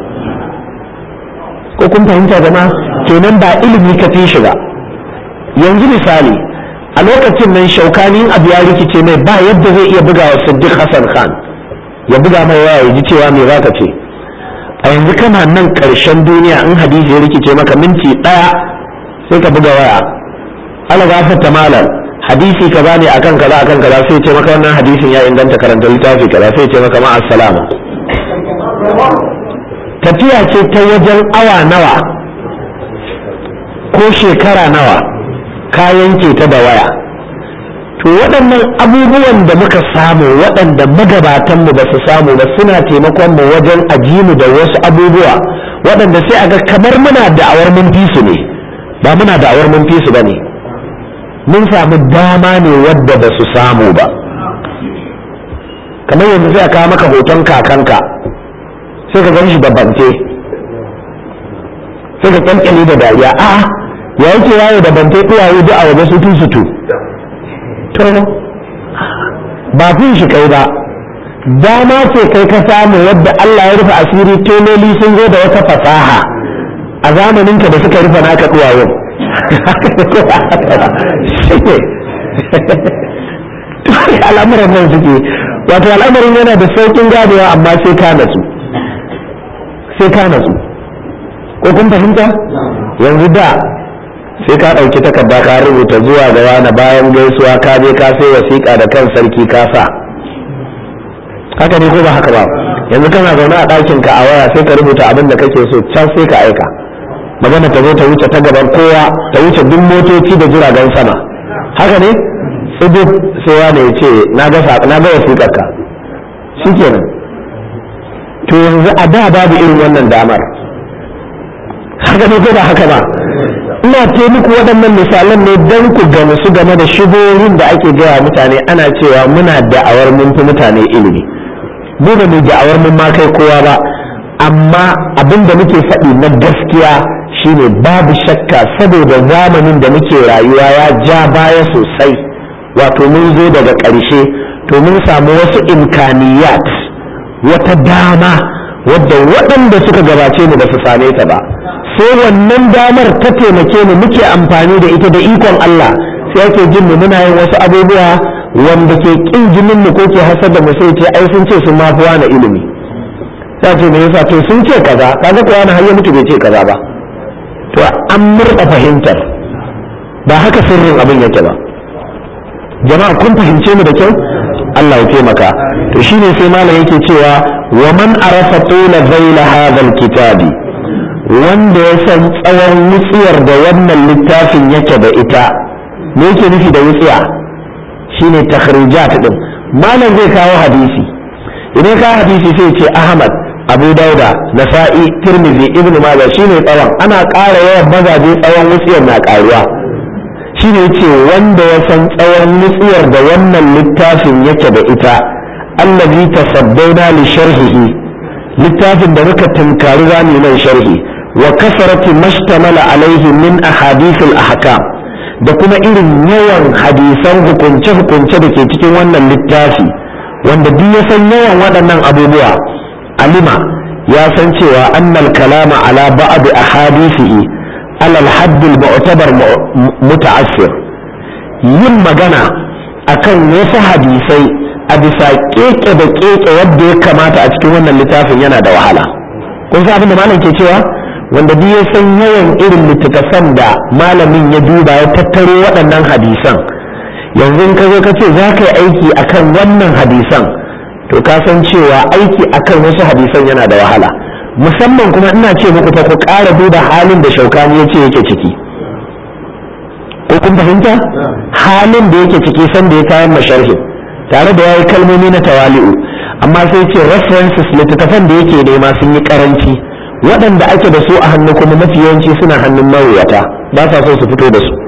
ko kun fahimta jama'a kenan ba ilimi ka fi shi ba yanzu misali a lokacin nan Shaukani abu ya rikice mai ba yadda zai iya buga wa Siddiq Hassan Khan ya buga mai waya ya ji cewa me zaka ce a yanzu kana nan ƙarshen duniya in hadisi ya rikice maka minti ɗaya sai ka buga waya ala gafarta malam hadisi kaza ne akan kaza sai ce maka wannan hadisin ya inganta karanta littafi kaza sai ce maka ma assalamu tafiya ce ta wajen awa nawa ko shekara nawa ka yanke ta da waya to waɗannan abubuwan da muka samu waɗanda magabatanmu ba su samu ba suna taimakon mu wajen ajimu da wasu abubuwa waɗanda sai a ga kamar muna da'awar mun fi su ne ba muna da'awar mun fi su ba ne mun samu dama ne wadda ba su samu ba kamar yanzu sai a kawo maka hoton kakanka sai ka gan shi da bante sai ka kyankyale da dariya a'a ya yake yawo da bante ɗuwaye duk a waje sutu to ba fin shi kai ba dama ce kai ka samu wadda Allah ya rufe asiri tololi sun zo da wata fasaha a zamaninka da suka rufe naka ɗuwayen al'amuran nan suke wato al'amarin yana da saukin ganewa amma sai ka natsu ko kun fahimta yanzu da sai ka ɗauki takarda ka rubuta zuwa ga wani bayan gaisuwa ka je ka sai wasiƙa da kan sarki ka sa haka ne ko ba haka ba yanzu kana zaune a ɗakin ka a waya sai ka rubuta abin da kake so can sai ka aika magana ta zo ta wuce ta gaban kowa ta wuce duk motoci da jiragen sama haka ne duk sai wani ya ce na ga wasiƙar ka shikenan to yanzu a da babu irin wannan damar haka ne ko ba haka ba ina ce muku waɗannan misalan ne don ku gamsu game da shigorin da ake gaya mutane ana cewa muna da'awar mun fi mutane ilimi mu ba mu da'awar mun ma kai kowa ba amma abin da muke faɗi na gaskiya shine babu shakka saboda zamanin da muke rayuwa ya ja baya sosai wato mun zo daga ƙarshe to mun samu wasu imkaniyat wata dama wadda waɗanda suka gabace mu ba su same ta ba sai wannan damar ta taimake mu muke amfani da ita da ikon Allah sai ake jin mu muna yin wasu abubuwa wanda ke kin jinin mu ko ke hasar da mu sai ce ai sun ce sun mafi wani ilimi sai ce me yasa to sun ce kaza kaga ko wani har ya mutu bai ce kaza ba to an murɗa fahimtar ba haka sirrin abin yake ba jama'a kun fahimce mu da kyau Allah ya taimaka to shine sai malam yake cewa wa man arafa tula zaila hadha kitabi wanda ya san tsawon wutsiyar da wannan littafin yake da ita me yake nufi da wutsiya shine takhrijat din malam zai kawo hadisi idan ka hadisi sai ce Ahmad Abu Dauda Nasa'i Tirmidhi Ibn Majah shine tsawon ana ƙara yawan mazaje tsawon wutsiyar na ƙaruwa shine yace wanda ya san tsawon wutsiyar da wannan littafin yake da ita allazi tasaddayna li sharhihi littafin da muka tunkari zamu nan sharhi wa kasarati mashtamala alaihi min ahadithil ahkam da kuma irin yawan hadisan hukunce-hukunce da ke cikin wannan littafi wanda duk ya san yawan waɗannan abubuwa alima ya san cewa annal kalama ala ba'd ahadithihi ala al-hadd al-mu'tabar muta'assir yin magana akan wasu hadisai a bisa keke da keke wanda ya kamata a cikin wannan littafin yana da wahala kun san abin da malam ke cewa wanda duk ya san yawan irin littattafan da malamin ya duba ya tattaro waɗannan hadisan yanzu ka zo ka ce za ka yi aiki akan wannan hadisan to ka san cewa aiki akan wasu hadisan yana da wahala musamman kuma ina ce muku fa ku ƙara duba halin da Shaukani ya ce yake ciki ko kun fahimta halin da yake ciki san da ya kayan masharhi tare da yayi kalmomi na tawali'u amma sai ce references littattafan da yake nema sun yi karanci waɗanda ake da su a hannu kuma mafi yawanci suna hannun mawuyata ba sa so su fito da su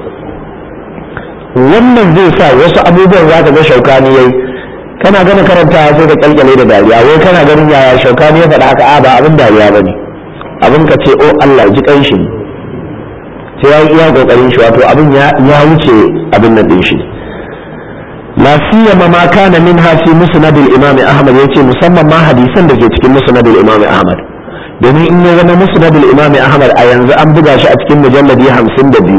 wannan zai sa wasu abubuwan za ka ga Shaukani yayi kana gana karanta sai ka kyalkyale da dariya wai kana ganin yaya Shaukani ya faɗa haka a ba abin dariya bane abin ka ce o Allah ji kanshi sai ya iya kokarin shi wato abin ya wuce abin nan din shi la siyama ma kana minha fi musnad al-imam Ahmad yace musamman ma hadisan da ke cikin musnad al-imam Ahmad domin in ya zama musnad al-imam Ahmad a yanzu an buga shi a cikin mujalladi 52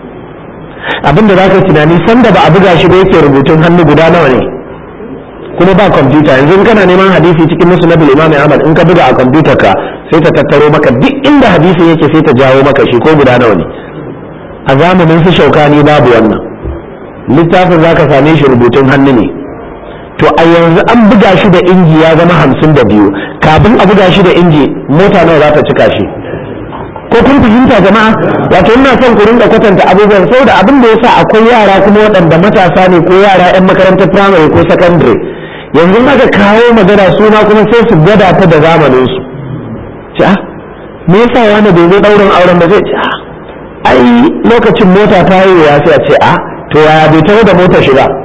abinda zaka tunani sanda ba a buga shi ba yake rubutun hannu guda nawa ne kuma ba kwamfuta yanzu in kana neman hadisi cikin musnad al-imam Ahmad in ka buga a kwamfutar ka sai ta tattaro maka duk inda hadisin yake sai ta jawo maka shi ko guda nawa ne a zamanin su Shaukani babu wannan littafin zaka same shi rubutun hannu ne to a yanzu an buga shi da inji ya zama 52 kafin a buga shi da inji mota nawa za ta cika shi ko kun fahimta jama'a wato ina son ku rinka kwatanta abubuwan saboda abin da yasa akwai yara kuma waɗanda matasa ne ko yara 'yan makarantar primary ko secondary yanzu aka kawo magana suna kuma sai su gwada ta da zamanin su ce me yasa wani bai zo ɗaurin auren ba zai ce ai lokacin mota ta yi ya sai a ce to yaya bai taho da motar shi ba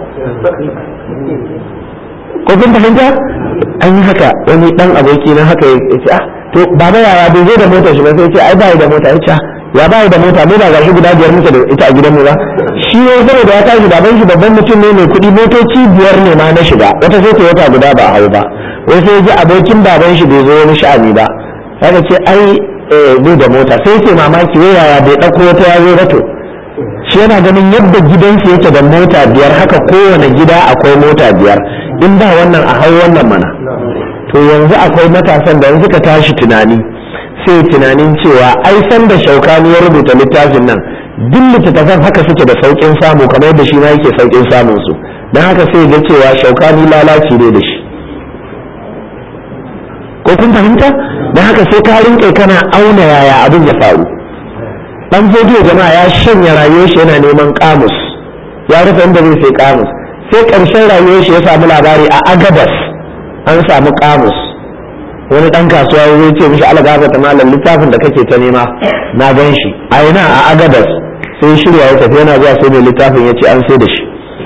ko kun fahimta an yi haka wani dan aboki na haka ya ce to baba yaya bai zo da motar shi ba sai ce ai bai da mota ya ce ya bai da mota mu ba ga shi guda biyar muke da ita a gidan mu ba shi ne saboda ya tashi baban shi babban mutum ne mai kuɗi motoci 5 ne ma na shiga wata sai ta wata guda ba a hau ba wai sai ji abokin baban shi bai zo wani sha'ani ba haka ce ai bai da mota sai ce mamaki wai yaya bai ɗauko wata ya zo ba to shi yana ganin yadda gidansu yake da mota 5 haka kowane gida akwai mota 5 in ba wannan a hau wannan mana to yanzu akwai matasan da yanzu ka tashi tunani sai tunanin cewa ai san da Shaukani ya rubuta littafin nan duk littattafan haka suke da saukin samu kamar yadda shi ma yake saukin samun su don haka sai ga cewa Shaukani lalaci ne da shi ko kun fahimta don haka sai ka rinƙe kana auna yaya abin ya faru. Dan Fodiyo jama'a ya shanya rayuwar shi yana neman kamus ya rufe inda zai sai kamus sai ƙarshen rayuwar shi ya samu labari a Agabas an samu kamus wani dan kasuwa ya ce mishi algaba ta malam littafin da kake ta nema na gan shi a ina a Agabas sai shirya ya tafi yana zuwa sai mai littafin ya ce an sai da shi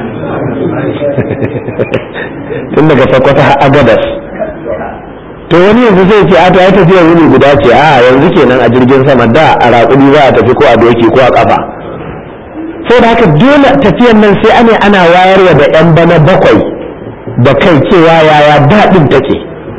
tun daga Sokoto har Agabas. To wani yanzu zai ce a ta tafiya wuni guda ce a yanzu kenan a jirgin sama da a raƙudi za a tafi ko a doki ko a ƙafa. Sai da haka dole tafiyan nan sai ana wayarwa da 'yan bana bakwai da kai cewa yaya daɗin take.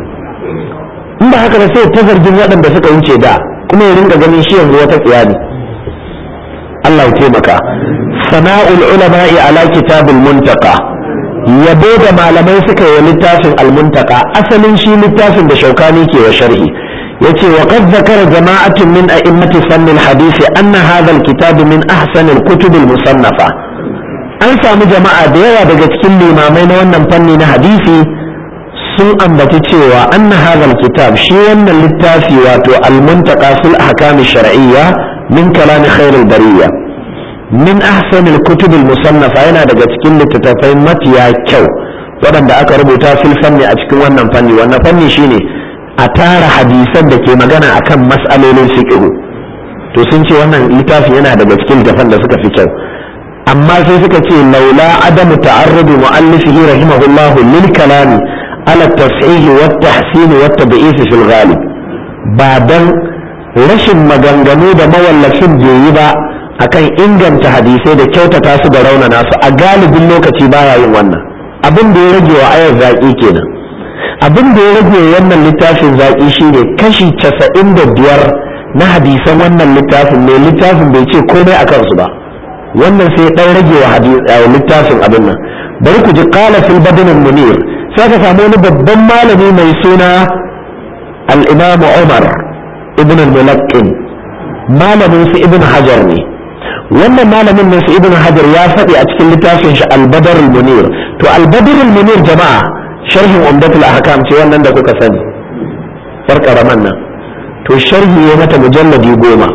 In ba haka da sai ta zargin waɗanda suka wuce da kuma ya rinka ganin shi yanzu wata tsiya ne. Allah ya taimaka. Sana'ul ulama'i ala kitabul muntaka. Yabo da malamai suka yi littafin al-muntaka asalin shi littafin da Shaukani ke wa sharhi yace wa qad zakara jama'atun min a'immati fann al-hadith anna hadha al-kitab min ahsan al-kutub al-musannafa. An samu jama'a da yawa daga cikin limamai na wannan fanni na hadisi sun ambaci cewa anna hadha al-kitab shi wannan littafi wato al-muntaka fil ahkam ash-shar'iyya min kalam khair al-bariyya min ahsanil kutubil musannafa yana daga cikin littattafai mafiya kyau waɗanda aka rubuta fil fanni a cikin wannan fanni shine a tara hadisan da ke magana akan mas'alolin fiqh to sun ce wannan littafi yana daga cikin littafan da suka fi kyau amma sai suka ce laula adamu ta'arrud mu'allifihi rahimahullahu lil kalam ala at-tas'ih wa at-tahsin wa at-tad'if fil ghalib ba dan rashin maganganu da mawallafin bai yi ba akan inganta hadisai da kyautata su da raunana su a galibin lokaci baya yin wannan abin da ya rage wa ayar zaki kenan abin da ya rage wannan littafin zaki shine kashi 95 na hadisan wannan littafin ne littafin bai ce komai akan su ba wannan sai dan rage wa littafin abin nan bari ku ji qala fil badn al-munir sai ka samu wani babban malami mai suna al-imam Umar ibn al-Mulaqqin malamin su ibn Hajar ne wannan malamin nan su ibn Hajar ya faɗi a cikin littafin shi al-Badr al-Munir to al-Badr al-Munir jama'a sharhin Umdatul Ahkam ce wannan da kuka sani farkaraman nan to sharhi ya mata mujalladi 10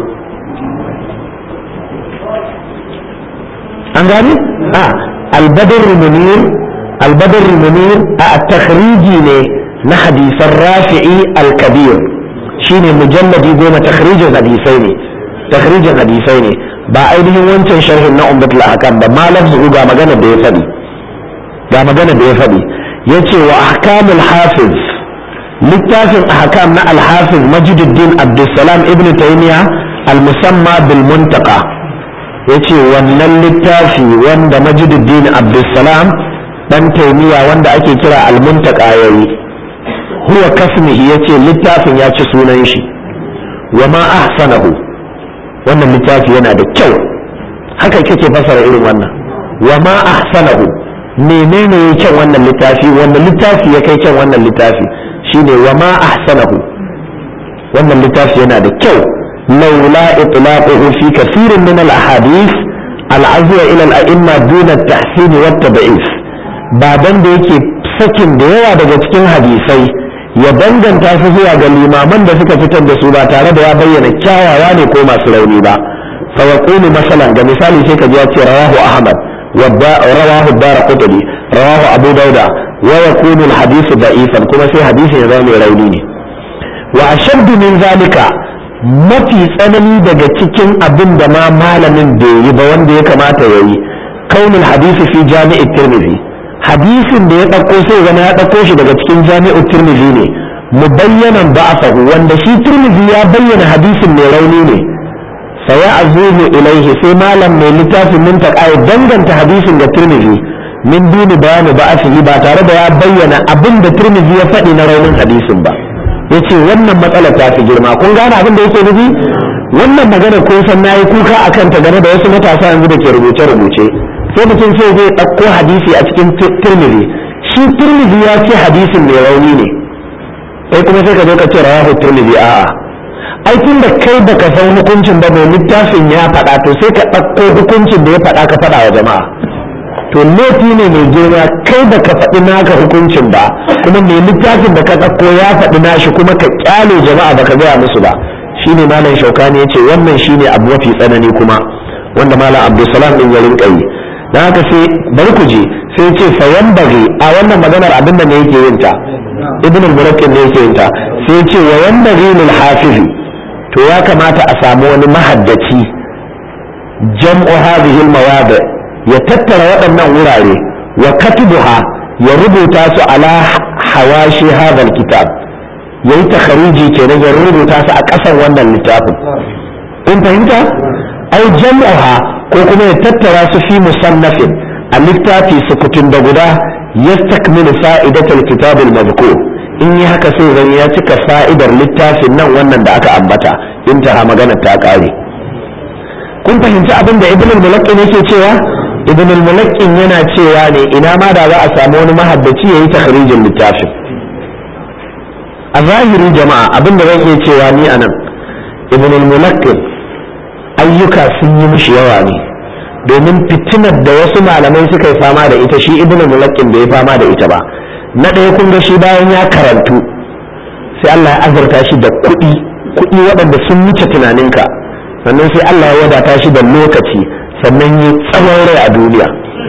an gani al-Badr al-Munir a takhriji ne na hadisan Rafi'i al-Kabir shine mujalladi 10 takhrijin hadisai ne ba ainihin wancan sharhin na Umdatul Ahkam ba ma lafzu ga magana da ya faɗi yace wa ahkamul hafiz littafin ahkam na al-hafiz Majduddin Abdussalam ibn Taymiyyah al-musamma bil Muntaqa yace wannan littafi wanda Majduddin Abdussalam dan Taymiyyah wanda ake kira al-Muntaqa yayi huwa kasmihi yace littafin ya ci sunan shi wa ma ahsanahu wannan littafi yana da kyau haka kake fasara irin wannan wa ma ahsanahu menene ya kyan wannan littafi wannan littafi ya kai kyan wannan littafi shine wa ma ahsanahu wannan littafi yana da kyau laula itlaquhu fi kathirin min al ahadith al azwa ila al a'imma duna at tahsin wa at tad'if ba dan da yake sakin da yawa daga cikin hadisai ya danganta su zuwa ga limaman da suka fitar da su ba tare da ya bayyana kyawawa ne ko masu rauni ba fa yaqulu masalan ga misali sai ka ji ya ce rawahu ahmad wa rawahu darqutni rawahu abu dauda wa yakunu al hadith da'ifan kuma sai hadisi ya zama mai rauni ne wa ashaddu min zalika mafi tsanani daga cikin abin da ma malamin bai yi ba wanda ya kamata yayi kaunul hadisi fi jami'i tirmidhi hadisin da ya ɗauko sai zama ya ɗauko shi daga cikin jami'u tirmidhi ne mubayyanan ba'afahu wanda shi tirmidhi ya bayyana hadisin mai rauni ne fa ya azuhu ilaihi sai malam mai littafin muntaka ya danganta hadisin ga tirmidhi min duni bayani ba'afihi ba tare da ya bayyana abin da tirmidhi ya faɗi na raunin hadisin ba yace wannan matsala ta fi girma kun gane abin da yake nufi wannan magana kun san nayi kuka akan ta game da wasu matasa yanzu da ke rubuce sai mutum sai zai ɗauko hadisi a cikin tirmidhi shi tirmidhi ya ce hadisin mai rauni ne sai kuma sai ka zo ka ce rawahu tirmidhi a'a ai tun da kai baka san hukuncin ba mai littafin ya faɗa to sai ka ɗauko hukuncin da ya faɗa ka faɗa wa jama'a to laifi ne mai girma kai baka faɗi naka hukuncin ba kuma mai littafin da ka ɗauko ya faɗi nashi kuma ka kyale jama'a baka gaya musu ba shine malam Shaukani yace wannan shine abu mafi tsanani kuma wanda malam Abdulsalam din ya rinka yi dan haka sai bari ku je sai yace fa yanbaghi a wannan maganar abin da ne yake yin ta ibn al-Mulaqqin ne yake yin ta sai yace wa yanbaghi lil hafiz to ya kamata a samu wani mahaddaci jam'u hadhihi al-mawadi ya tattara waɗannan wurare wa katibuha ya rubuta su ala hawashi hadha al-kitab yayi takhariji kenan ya rubuta su a ƙasar wannan littafin kun fahimta ai jam'uha ko kuma ya tattara su fi musannafin a littafi sukutun da guda yastakmilu fa'idatul kitab al-madhkur in yi haka sai zan ya cika fa'idar littafin nan wannan da aka ambata intaha magana ta kare kun fahimci abin da ibn al-Mulaqqin yake cewa ibn al-Mulaqqin yana cewa ne ina ma da za a samu wani mahaddaci yayi takhrijin littafin a zahiri jama'a abin da zan iya cewa ni anan ibn al-Mulaqqin ayyuka sun yi mishi yawa ne domin fitinar da wasu malamai suka yi fama da ita shi ibn al-Mulaqqin bai fama da ita ba na ɗaya kun ga shi bayan ya karantu sai Allah ya azurta shi da kuɗi waɗanda sun wuce tunaninka sannan sai Allah ya wadata shi da lokaci sannan ya tsawon rai a duniya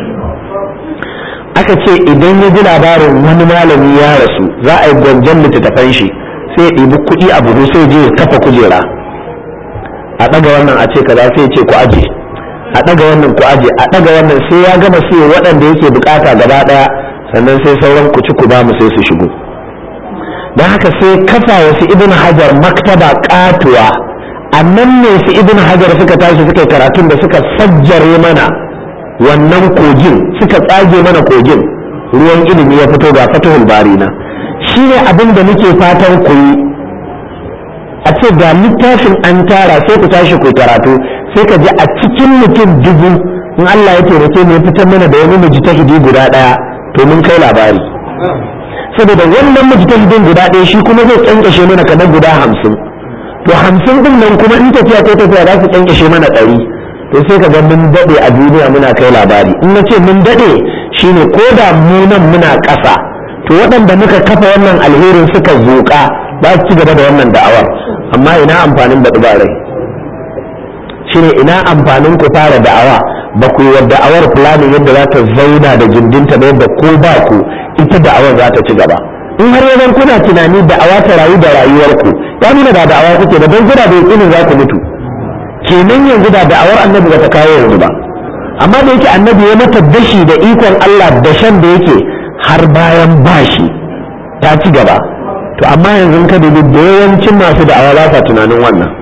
aka ce idan ya ji labarin wani malami ya rasu za a yi gwanjan littattafan shi sai ya ɗibi kuɗi a buhu sai je ya kafa kujera a ɗaga wannan a ce kaza sai ya ce ku aje a ɗaga wannan ku aje a ɗaga wannan sai ya gama sai waɗanda yake bukata gaba ɗaya sannan sai sauran ku ci ku ba mu sai su shigo don haka sai kafa wasu ibn hajar maktaba katuwa a nan ne su ibn hajar suka tashi suka karatun da suka sajjare mana wannan kogin suka tsage mana kogin ruwan ilimi ya fito ga fatahul bari na shine abin da muke fatan ku yi a ce ga littafin an tara sai ku tashi ku karatu sai ka ji a cikin mutum dubu in Allah ya taimake mu ya fitar mana da wani mujtahidi guda daya to mun kai labari saboda wannan mujtahidin guda ɗaya shi kuma zai kankashe mana kamar guda 50 to 50 din nan kuma in tafiya ko tafiya za su kankashe mana 100 to sai ka ga mun dade a duniya muna kai labari in nace mun dade shine ko da mu nan muna ƙasa to waɗanda muka kafa wannan alherin suka zuƙa ba su ci gaba da wannan da'awar amma ina amfanin baɗi ba rai shine ina amfanin ku fara da'awa ba ku yi da'awar fulani yadda za ta zauna da gindinta da yadda ko ba ku ita da'awar za ta ci gaba in har yanzu kuna tunani da'awa ta rayu da rayuwarku ya nuna ba da'awa kuke da don kuna da yakinin za ku mutu kenan yanzu da da'awar annabi ba ta kawo yanzu ba amma da yake annabi ya mata dashi da ikon Allah da shan da yake har bayan bashi ta ci gaba to amma yanzu ka dubi da yawancin masu da'awa ba sa tunanin wannan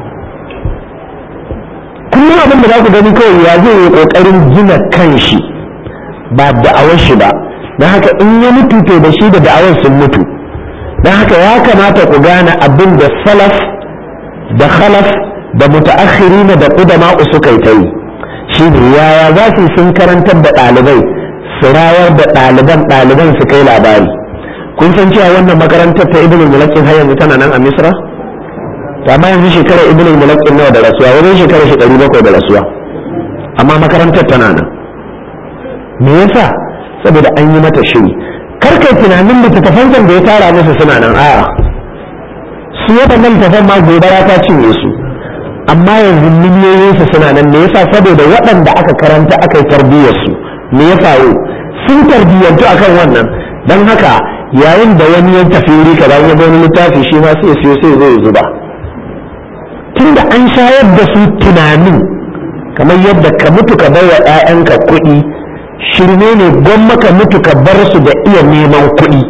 kullum abin da za ku gani kawai ya zai yi kokarin gina kanshi ba da'awar shi ba don haka in ya mutu to da shi da da'awar sun mutu don haka ya kamata ku gane abin da salaf da khalaf da mutaakhirina da qudama suka yi ta yi shi ne yaya za su sun karantar da ɗalibai su rawar da ɗaliban su kai labari kun san cewa wannan makarantar ta ibn al-Mulaqqin har yanzu tana nan a Misra amma yanzu shekarar ibn al-Mulaqqin nawa da rasuwa wajen shekarar 700 da rasuwa amma makarantar tana nan me yasa saboda an yi mata shiri karkai tunanin littattafan da ya tara musu suna nan a'a su waɗannan littattafan ma gobara ta cinye su amma yanzu miliyoyin su suna nan me yasa saboda waɗanda aka karanta aka yi tarbiyyar su me ya faru sun tarbiyyantu akan wannan dan haka yayin da wani ya tafi wuri kaza ya ga wani littafi shi ma sai siyo sai zai zuba tunda an shayar da su tunanin kamar yadda ka mutu ka bar wa 'ya'yanka kuɗi shirme ne gwamma ka mutu ka bar su da iya neman kuɗi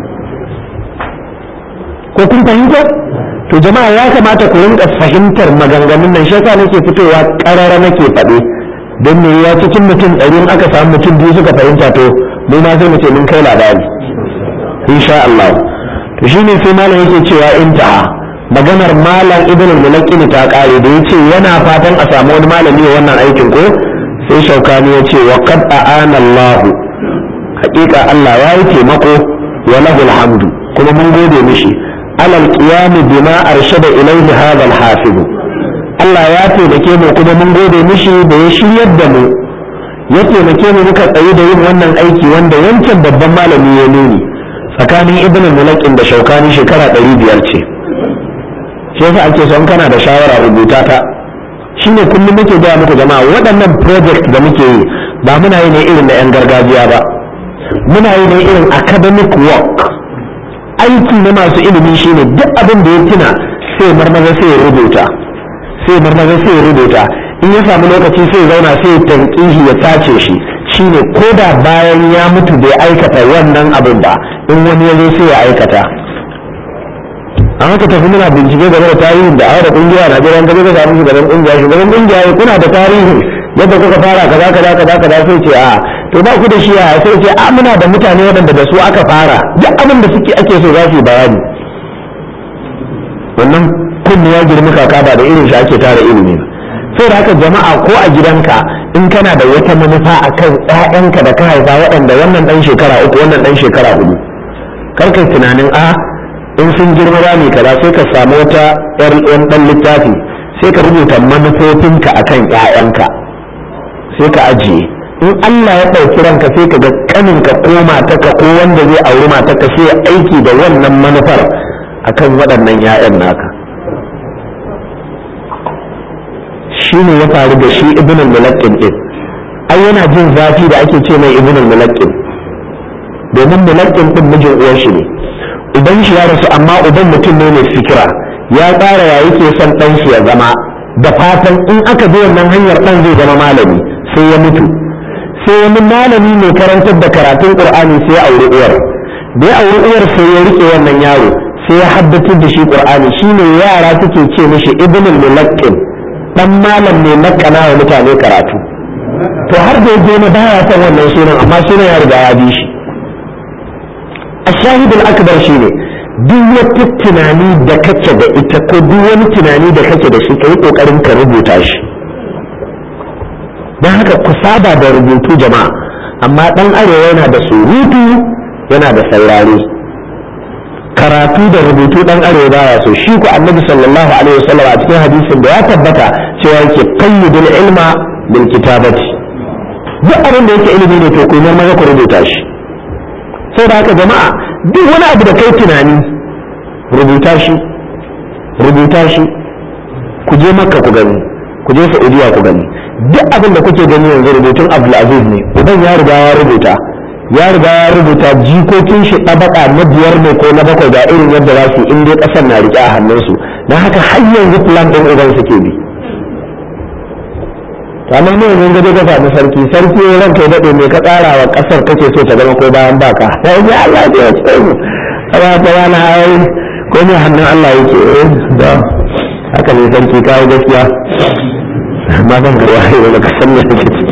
ko kun fahimta to jama'a ya kamata ku rinka fahimtar maganganun nan shi yasa nake fitowa ƙarara nake faɗe don me ya cikin mutum 100 aka samu mutum 2 suka fahimta to mu ma sai mu ce mun kai labari insha Allah to shine sai malam yake cewa intaha maganar malam ibn al-Mulaqqin ta kare da yace yana fatan a samu wani malami ya wannan aikin ko sai Shaukani ya ce wa qad a'ana Allah hakika Allah ya yi taimako wa lahu alhamdu kuma mun gode mishi ala al-qiyam bima arshada ilayhi hadha al-hafiz Allah ya taimake mu kuma mun gode mishi da ya shiryar da mu ya taimake mu muka tsayi da yin wannan aiki wanda wancan babban malami ya nuni tsakanin ibn al-mulaqin da shaukani shekara 500 ce shi yasa ake son kana da shawara rubuta ta shine kullum muke gaya muku jama'a waɗannan project da muke yi ba muna yi ne irin na yan gargajiya ba muna yi ne irin academic work aiki na masu ilimi shine duk abin da ya tuna sai marmaza sai ya rubuta in ya samu lokaci sai zauna sai ya tanqihi ya tace shi shine ko da bayan ya mutu bai aikata wannan abin ba in wani ya zo sai ya aikata an haka tafi muna bincike game da tarihin da aure kungiya a Najeriya da kuka samu shugaban kungiya kuna da tarihi yadda kuka fara kaza sai ce a to ba ku da shi sai ce a muna da mutane waɗanda da su aka fara duk abin da suke ake so za su yi bayani wannan kunni ya girma kaka ba da irin shi ake tara ilimi sai da haka jama'a ko a gidanka in kana da wata manufa akan ƴaƴanka da ka haifa waɗanda wannan ɗan shekara 3 wannan ɗan shekara 4 kar kai tunanin in sun girma ba ne kaza sai ka samu wata ƴan ɗan littafi sai ka rubuta manufofinka akan ƴaƴanka sai ka ajiye in Allah ya ɗauki ranka sai ka ga kaninka ko matarka ko wanda zai auri matarka sai ya aiki da wannan manufar akan waɗannan ƴaƴan naka shine ya faru da shi ibn al-mulaqqin din ai yana jin zafi da ake ce mai ibn al-mulaqqin domin mulaqqin din mijin uwar shi ne uban shi ya rasu amma uban mutum ne mai fikira ya tsara ya yake son ɗan shi ya zama da fatan in aka bi wannan hanyar ɗan zai zama malami sai ya mutu sai wani malami mai karantar da karatun qur'ani sai ya auri uwar da ya auri uwar sai ya rike wannan yaro sai ya haddatar da shi qur'ani shine yara suke ce mishi ibn al-mulaqqin dan malam ne makana wa mutane karatu to har da yaje na baya son wannan sunan amma sunan ya riga ya bi shi الشاهد الأكبر شيء duk wata tunani da kake da ita ko duk wani tunani da kake da shi kai kokarin ka rubuta shi don haka ku saba da rubutu jama'a amma dan arewa yana da surutu yana da saurare karatu da rubutu dan arewa baya so shi ku annabi sallallahu alaihi wasallam a cikin hadisin da ya tabbata cewa yake qayyidul ilma bil kitabati duk abin da yake ilimi ne to ku yi maza ku rubuta shi sai da haka jama'a duk wani abu da kai tunani rubuta shi ku je makka ku gani ku je saudiya ku gani duk abin da kuke gani yanzu rubutun abdulaziz ne uban ya riga ya rubuta jikokin shi ɗabaka na 5 ne ko na 7 ga irin yadda za su in dai ƙasar na riƙe a hannunsu don haka har yanzu plan ɗin uban suke bi amma ne yanzu ga daga samu sarki ranka ya daɗe mai ka tsara wa ƙasar kake so ta zama ko bayan baka yanzu Allah ya ce mu amma ta wani ai ko ne hannun Allah yake da haka ne sarki kawo gaskiya amma ban ga wahayi da ka san me kake ciki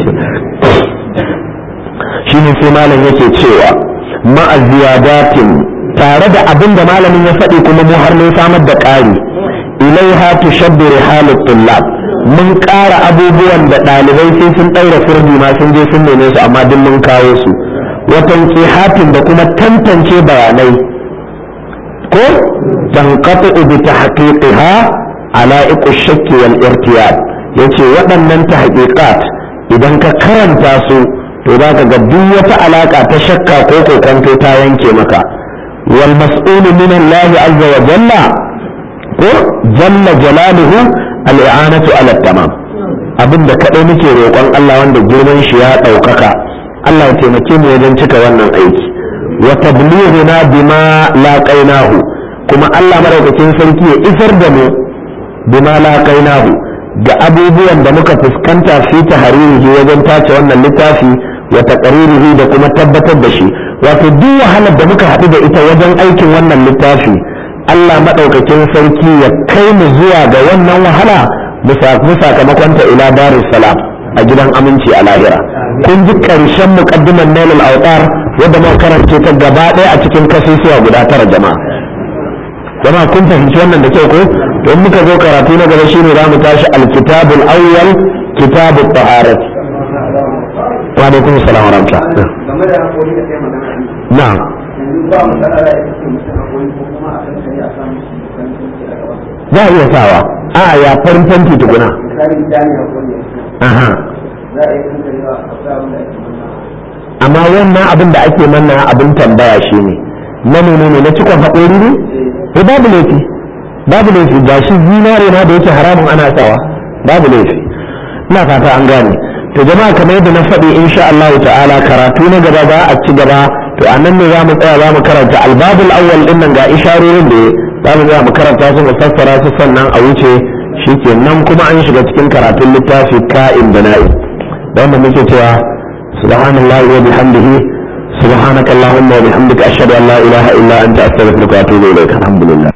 shine sai malam yake cewa ma'a ziyadatin tare da abin da malamin ya faɗi kuma mu har mun samar da ƙari ilaiha tushaddu rihalut tullab mun ƙara abubuwan da ɗalibai sai sun ɗaura firdi ma sun je sun neme su amma duk mun kawo su watan hatin da kuma tantance bayanai ko tanqatu bi tahqiqiha ala shakki wal irtiyab yace waɗannan tahqiqat idan ka karanta su to za ka ga duk wata alaka ta shakka ko kokonto ta yanke maka wal mas'ulu min Allah azza wa jalla ko jalla jalaluhu al-i'anatu ala tamam abinda kadai muke roƙon Allah wanda girman shi ya ɗaukaka Allah ya taimake mu wajen cika wannan aiki wa tablighuna bima laqainahu kuma Allah madaukakin sarki ya isar da mu bima laqainahu ga abubuwan da muka fuskanta fi taharirihi wajen tace wannan littafi wa taqririhi da kuma tabbatar da shi wato duk wahalar da muka haɗu da ita wajen aikin wannan littafi Allah madaukakin sarki ya kai mu zuwa ga wannan wahala mu sakamakonta ila darus salam a gidan aminci a lahira kun ji karshen muqaddimar nailul awtar wadda muka karance ta gaba ɗaya a cikin kasusuwa guda 9 jama'a kun fahimci wannan da kyau ko don muka zo karatu na gaba shine za mu tashi alkitabul awwal kitabut taharat wa alaikum assalam wa rahmatullah game da hakuri da kai magana na'am yanzu ba mu tsara da yake mutum hakuri ko kuma a kan shari'a samu za a iya sawa a ya farin fenti tukuna aha amma wannan abin da ake manna abin tambaya shi ne na menene na cikon haƙori ne babu laifi ga shi zinare na da yake haramun ana sawa babu laifi ina fata an gane to jama'a kamar yadda na faɗi insha Allah ta'ala karatu na gaba za a ci gaba to a nan ne za mu tsaya za mu karanta albabul awwal din nan ga isharorin da za mu tsaya mu karanta su mu fassara su sannan a wuce shikenan kuma an shiga cikin karatun littafi ka'in da na'in wanda muke cewa subhanallahi wa bihamdihi subhanakallahumma wa bihamdika ashhadu an la ilaha illa anta astaghfiruka wa atubu ilaik alhamdulillah